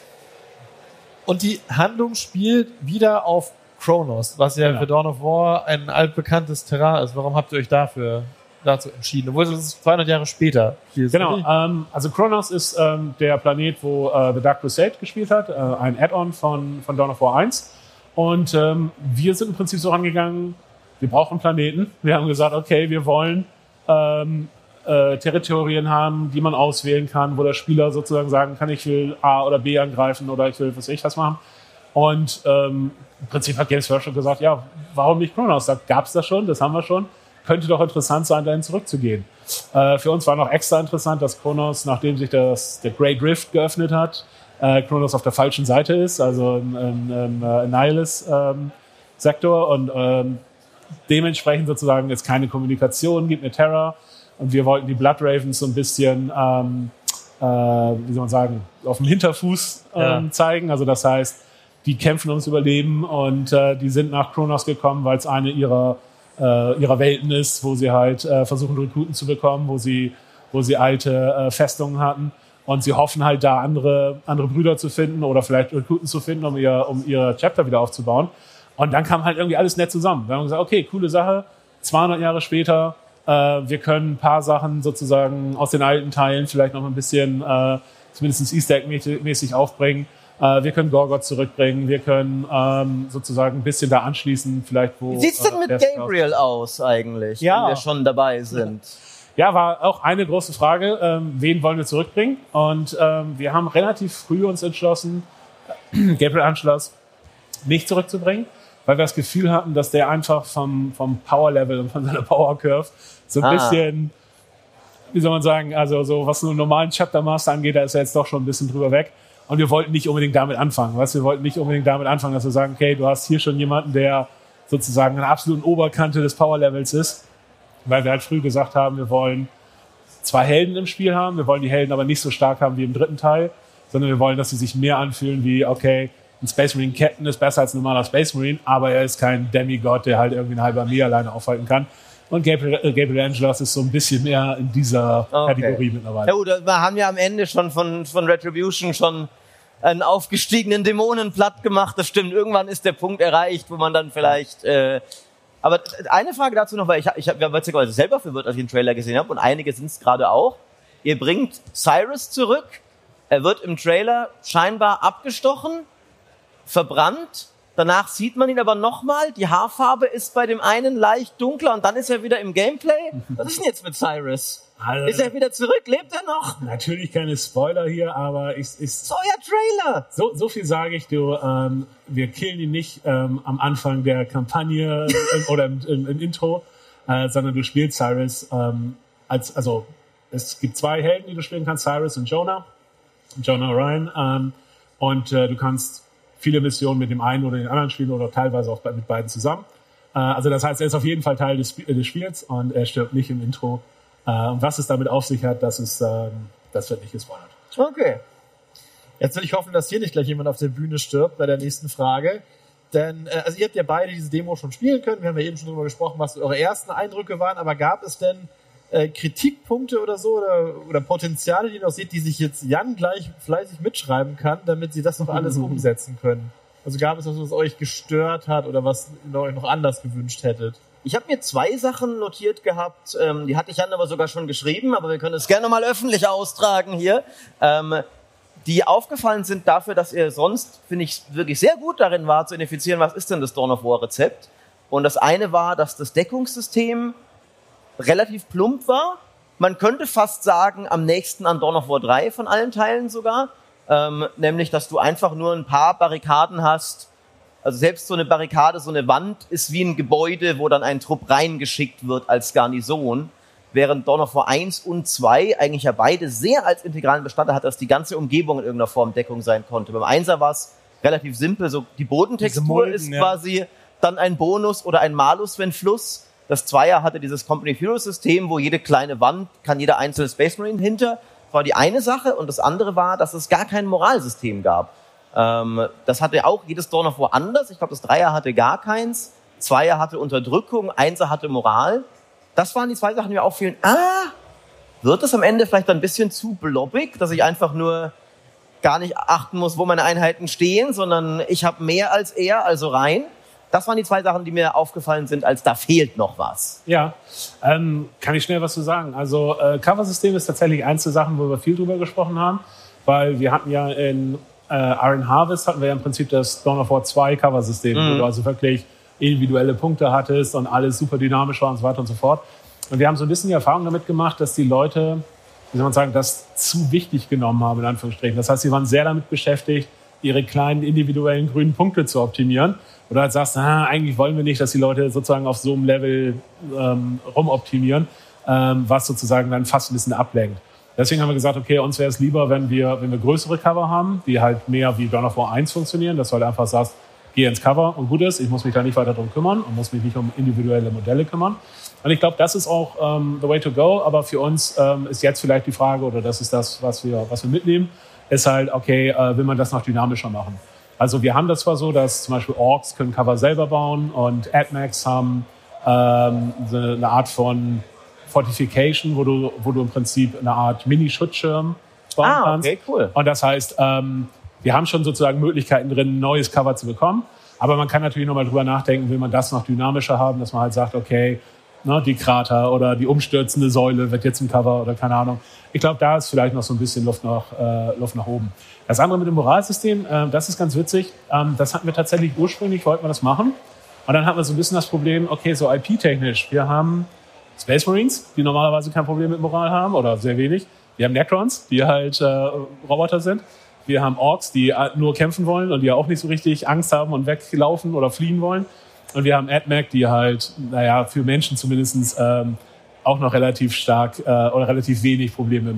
Und die Handlung spielt wieder auf Kronos, was ja für Dawn of War ein altbekanntes Terrain ist. Warum habt ihr euch dazu entschieden? Obwohl es 200 Jahre später spielt. Genau. Also Kronos ist der Planet, wo The Dark Crusade gespielt hat. Ein Add-on von Dawn of War 1. Und wir sind im Prinzip so rangegangen, wir brauchen einen Planeten. Wir haben gesagt, okay, wir wollen Territorien haben, die man auswählen kann, wo der Spieler sozusagen sagen kann, ich will A oder B angreifen oder ich will was machen. Und im Prinzip hat Games Workshop gesagt, ja, warum nicht Kronos? Da gab's das schon, das haben wir schon. Könnte doch interessant sein, dahin zurückzugehen. Für uns war noch extra interessant, dass Kronos, nachdem sich der Great Rift geöffnet hat, Kronos auf der falschen Seite ist, also im Nihilus-Sektor und dementsprechend sozusagen jetzt keine Kommunikation gibt mit Terra und wir wollten die Blood Ravens so ein bisschen, wie soll man sagen, auf dem Hinterfuß zeigen, also das heißt, die kämpfen ums Überleben und die sind nach Kronos gekommen, weil es eine ihrer Welten ist, wo sie halt versuchen, Rekruten zu bekommen, wo sie alte Festungen hatten. Und sie hoffen halt da andere Brüder zu finden oder vielleicht Rekruten zu finden, um ihr Chapter wieder aufzubauen. Und dann kam halt irgendwie alles nett zusammen. Wir haben gesagt, okay, coole Sache, 200 Jahre später, wir können ein paar Sachen sozusagen aus den alten Teilen vielleicht noch ein bisschen, zumindest Easter Egg-mäßig aufbringen. Wir können Gorgot zurückbringen, wir können sozusagen ein bisschen da anschließen, vielleicht wo... Wie sieht's denn mit Gabriel aus eigentlich, wenn wir schon dabei sind? Ja, war auch eine große Frage, wen wollen wir zurückbringen? Und wir haben relativ früh uns entschlossen, Gabriel Anschluss nicht zurückzubringen, weil wir das Gefühl hatten, dass der einfach vom Power-Level und von seiner Power-Curve so ein bisschen, wie soll man sagen, also so was einen normalen Chapter-Master angeht, da ist er jetzt doch schon ein bisschen drüber weg. Und wir wollten nicht unbedingt damit anfangen. Weißt? Wir wollten nicht unbedingt damit anfangen, dass wir sagen, okay, du hast hier schon jemanden, der sozusagen an der absoluten Oberkante des Power-Levels ist. Weil wir halt früh gesagt haben, wir wollen 2 Helden im Spiel haben, wir wollen die Helden aber nicht so stark haben wie im 3. Teil, sondern wir wollen, dass sie sich mehr anfühlen wie, okay, ein Space Marine Captain ist besser als ein normaler Space Marine, aber er ist kein Demigod, der halt irgendwie eine halbe Armee alleine aufhalten kann. Und Gabriel Angelos ist so ein bisschen mehr in dieser Kategorie mittlerweile. Ja gut, wir haben ja am Ende schon von Retribution schon einen aufgestiegenen Dämonen platt gemacht. Das stimmt, irgendwann ist der Punkt erreicht, wo man dann vielleicht... Aber eine Frage dazu noch, weil ich habe witzigerweise selber verwirrt, als ich den Trailer gesehen habe, und einige sind es gerade auch. Ihr bringt Cyrus zurück, er wird im Trailer scheinbar abgestochen, verbrannt, danach sieht man ihn aber nochmal, die Haarfarbe ist bei dem einen leicht dunkler und dann ist er wieder im Gameplay. Was ist denn jetzt mit Cyrus? Also, ist er wieder zurück? Lebt er noch? Natürlich keine Spoiler hier, aber ist euer Trailer. So viel sage ich, wir killen ihn nicht am Anfang der Kampagne oder im Intro, sondern du spielst Cyrus also es gibt 2 Helden, die du spielen kannst, Cyrus und Jonah Ryan, und du kannst viele Missionen mit dem einen oder den anderen spielen oder teilweise auch mit beiden zusammen. Also das heißt, er ist auf jeden Fall Teil des Spiels und er stirbt nicht im Intro. Und was es damit auf sich hat, das wird nicht gespoilert. Okay. Jetzt will ich hoffen, dass hier nicht gleich jemand auf der Bühne stirbt bei der nächsten Frage. Denn, also ihr habt ja beide diese Demo schon spielen können. Wir haben ja eben schon darüber gesprochen, was eure ersten Eindrücke waren. Aber gab es denn Kritikpunkte oder so oder Potenziale, die ihr noch seht, die sich jetzt Jan gleich fleißig mitschreiben kann, damit sie das noch alles umsetzen können? Also gab es was, was euch gestört hat oder was ihr euch noch anders gewünscht hättet? Ich habe mir 2 Sachen notiert gehabt, die hatte ich Jan aber sogar schon geschrieben, aber wir können es gerne mal öffentlich austragen hier, die aufgefallen sind dafür, dass ihr sonst, finde ich, wirklich sehr gut darin war, zu identifizieren, was ist denn das Dawn of War Rezept. Und das eine war, dass das Deckungssystem relativ plump war. Man könnte fast sagen, am nächsten an Dawn of War 3 von allen Teilen sogar. Nämlich, dass du einfach nur ein paar Barrikaden hast. Also selbst so eine Barrikade, so eine Wand ist wie ein Gebäude, wo dann ein Trupp reingeschickt wird als Garnison. Während Dawn of War 1 und 2 eigentlich ja beide sehr als integralen Bestandteil hat, dass die ganze Umgebung in irgendeiner Form Deckung sein konnte. Beim 1er war es relativ simpel, so die Bodentextur Mulden, ist quasi dann ein Bonus oder ein Malus, wenn Fluss. Das 2er hatte dieses Company of Heroes System, wo jede kleine Wand kann jeder einzelne Space Marine hinter. Das war die eine Sache. Und das andere war, dass es gar kein Moralsystem gab. Das hatte auch jedes Dawn of War anders. Ich glaube, das 3er hatte gar keins. 2er hatte Unterdrückung, 1er hatte Moral. Das waren die 2 Sachen, die mir auffielen. Wird es am Ende vielleicht ein bisschen zu blobbig, dass ich einfach nur gar nicht achten muss, wo meine Einheiten stehen, sondern ich habe mehr als er, also rein. Das waren die 2 Sachen, die mir aufgefallen sind, als da fehlt noch was. Ja, kann ich schnell was zu sagen. Also Cover-System ist tatsächlich eins der Sachen, wo wir viel drüber gesprochen haben, weil wir hatten ja in Iron Harvest hatten wir ja im Prinzip das Dawn of War 2 Cover-System, wo du also wirklich individuelle Punkte hattest und alles super dynamisch war und so weiter und so fort. Und wir haben so ein bisschen die Erfahrung damit gemacht, dass die Leute, wie soll man sagen, das zu wichtig genommen haben, in Anführungsstrichen. Das heißt, sie waren sehr damit beschäftigt, ihre kleinen individuellen grünen Punkte zu optimieren. Oder halt sagst, eigentlich wollen wir nicht, dass die Leute sozusagen auf so einem Level rumoptimieren, was sozusagen dann fast ein bisschen ablenkt. Deswegen haben wir gesagt, okay, uns wäre es lieber, wenn wir größere Cover haben, die halt mehr wie Dawn of War 1 funktionieren, dass du halt einfach sagst, geh ins Cover und gut ist, ich muss mich da nicht weiter drum kümmern und muss mich nicht um individuelle Modelle kümmern. Und ich glaube, das ist auch the way to go, aber für uns ist jetzt vielleicht die Frage, oder das ist das, was wir mitnehmen, ist halt, okay, will man das noch dynamischer machen? Also wir haben das zwar so, dass zum Beispiel Orks können Cover selber bauen und AdMax haben eine Art von Fortification, wo du im Prinzip eine Art Mini-Schutzschirm bauen kannst. Okay, cool. Und das heißt, wir haben schon sozusagen Möglichkeiten drin, ein neues Cover zu bekommen. Aber man kann natürlich nochmal drüber nachdenken, will man das noch dynamischer haben, dass man halt sagt, okay, die Krater oder die umstürzende Säule wird jetzt ein Cover oder keine Ahnung. Ich glaube, da ist vielleicht noch so ein bisschen Luft nach oben. Das andere mit dem Moralsystem, das ist ganz witzig. Das hatten wir tatsächlich ursprünglich, wollten wir das machen. Und dann hatten wir so ein bisschen das Problem, okay, so IP-technisch, wir haben Space Marines, die normalerweise kein Problem mit Moral haben oder sehr wenig. Wir haben Necrons, die halt Roboter sind. Wir haben Orks, die nur kämpfen wollen und die ja auch nicht so richtig Angst haben und weglaufen oder fliehen wollen. Und wir haben AdMac, die halt, für Menschen zumindest auch noch relativ stark oder relativ wenig Probleme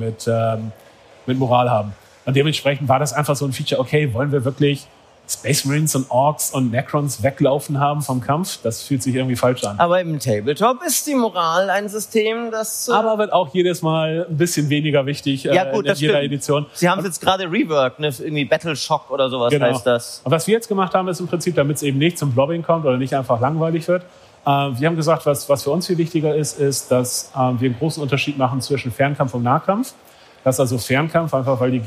mit Moral haben. Und dementsprechend war das einfach so ein Feature, okay, wollen wir wirklich Space Marines und Orks und Necrons weglaufen haben vom Kampf? Das fühlt sich irgendwie falsch an. Aber im Tabletop ist die Moral ein System, das... Aber wird auch jedes Mal ein bisschen weniger wichtig in jeder Edition. Sie haben es jetzt gerade reworked, ne? Irgendwie Battle Shock oder sowas heißt das. Und was wir jetzt gemacht haben, ist im Prinzip, damit es eben nicht zum Blobbing kommt oder nicht einfach langweilig wird, wir haben gesagt, was für uns viel wichtiger ist, dass wir einen großen Unterschied machen zwischen Fernkampf und Nahkampf. Das ist also Fernkampf, einfach weil die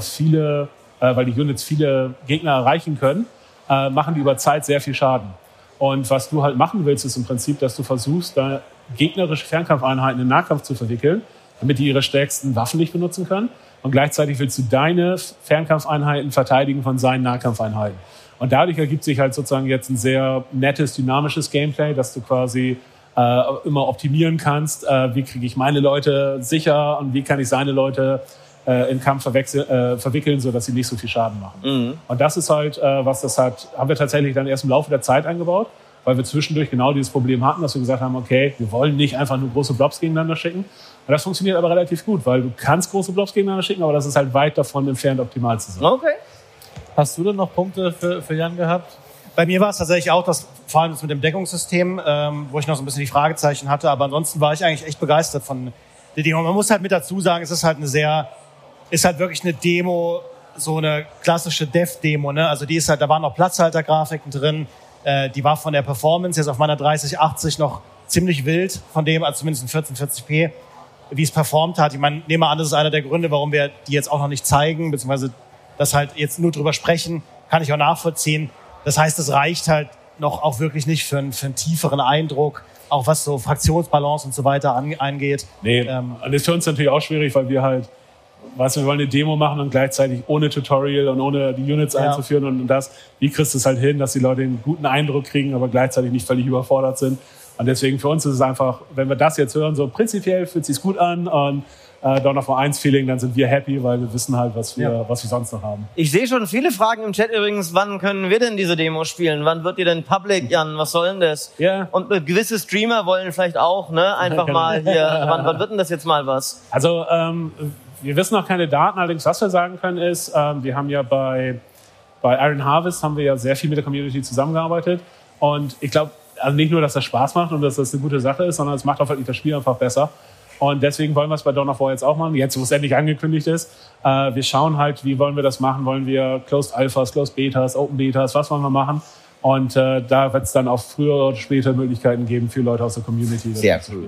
Units viele Gegner erreichen können, machen die über Zeit sehr viel Schaden. Und was du halt machen willst, ist im Prinzip, dass du versuchst, da gegnerische Fernkampfeinheiten in Nahkampf zu verwickeln, damit die ihre stärksten Waffen nicht benutzen können. Und gleichzeitig willst du deine Fernkampfeinheiten verteidigen von seinen Nahkampfeinheiten. Und dadurch ergibt sich halt sozusagen jetzt ein sehr nettes, dynamisches Gameplay, dass du quasi immer optimieren kannst, wie kriege ich meine Leute sicher und wie kann ich seine Leute in Kampf verwickeln, sodass sie nicht so viel Schaden machen. Mhm. Und das ist halt, haben wir tatsächlich dann erst im Laufe der Zeit eingebaut, weil wir zwischendurch genau dieses Problem hatten, dass wir gesagt haben, okay, wir wollen nicht einfach nur große Blobs gegeneinander schicken. Und das funktioniert aber relativ gut, weil du kannst große Blobs gegeneinander schicken, aber das ist halt weit davon entfernt, optimal zu sein. Okay. Hast du denn noch Punkte für Jan gehabt? Bei mir war es tatsächlich auch, vor allem das mit dem Deckungssystem, wo ich noch so ein bisschen die Fragezeichen hatte, aber ansonsten war ich eigentlich echt begeistert von der Demo. Man muss halt mit dazu sagen, es ist halt wirklich eine Demo, so eine klassische Dev-Demo, ne? Also die ist halt, da waren noch Platzhaltergrafiken drin, die war von der Performance jetzt auf meiner 3080 noch ziemlich wild, von dem, also zumindest in 1440p, wie es performt hat. Ich meine, nehme an, das ist einer der Gründe, warum wir die jetzt auch noch nicht zeigen, beziehungsweise das halt jetzt nur drüber sprechen, kann ich auch nachvollziehen. Das heißt, es reicht halt noch auch wirklich nicht für einen tieferen Eindruck, auch was so Fraktionsbalance und so weiter angeht. Nee, und das ist für uns natürlich auch schwierig, weil wir halt, wir wollen eine Demo machen und gleichzeitig ohne Tutorial und ohne die Units einzuführen und das. Wie kriegst du es halt hin, dass die Leute einen guten Eindruck kriegen, aber gleichzeitig nicht völlig überfordert sind? Und deswegen für uns ist es einfach, wenn wir das jetzt hören, so prinzipiell fühlt es sich gut an und Dawn of War 1 Feeling, dann sind wir happy, weil wir wissen halt, was wir sonst noch haben. Ich sehe schon viele Fragen im Chat übrigens, wann können wir denn diese Demo spielen? Wann wird die denn public, Jan? Was soll denn das? Ja. Und gewisse Streamer wollen vielleicht auch, ne? Einfach mal hier, wann wird denn das jetzt mal was? Also, wir wissen noch keine Daten, allerdings was wir sagen können ist, wir haben ja bei Iron Harvest haben wir ja sehr viel mit der Community zusammengearbeitet und ich glaube, also nicht nur, dass das Spaß macht und dass das eine gute Sache ist, sondern es macht auch wirklich das Spiel einfach besser. Und deswegen wollen wir es bei Dawn of War jetzt auch machen, jetzt wo es endlich angekündigt ist. Wir schauen halt, wie wollen wir das machen? Wollen wir Closed Alphas, Closed Betas, Open Betas, was wollen wir machen? Und da wird es dann auch früher oder später Möglichkeiten geben für Leute aus der Community. Sehr cool.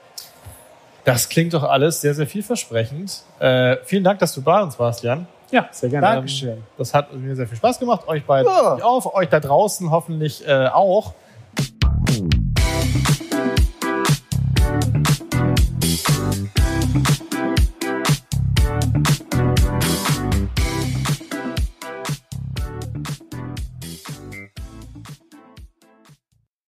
Das klingt doch alles sehr, sehr vielversprechend. Vielen Dank, dass du bei uns warst, Jan. Ja, sehr gerne. Dankeschön. Das hat mir sehr viel Spaß gemacht. Euch beiden auch, euch da draußen hoffentlich auch.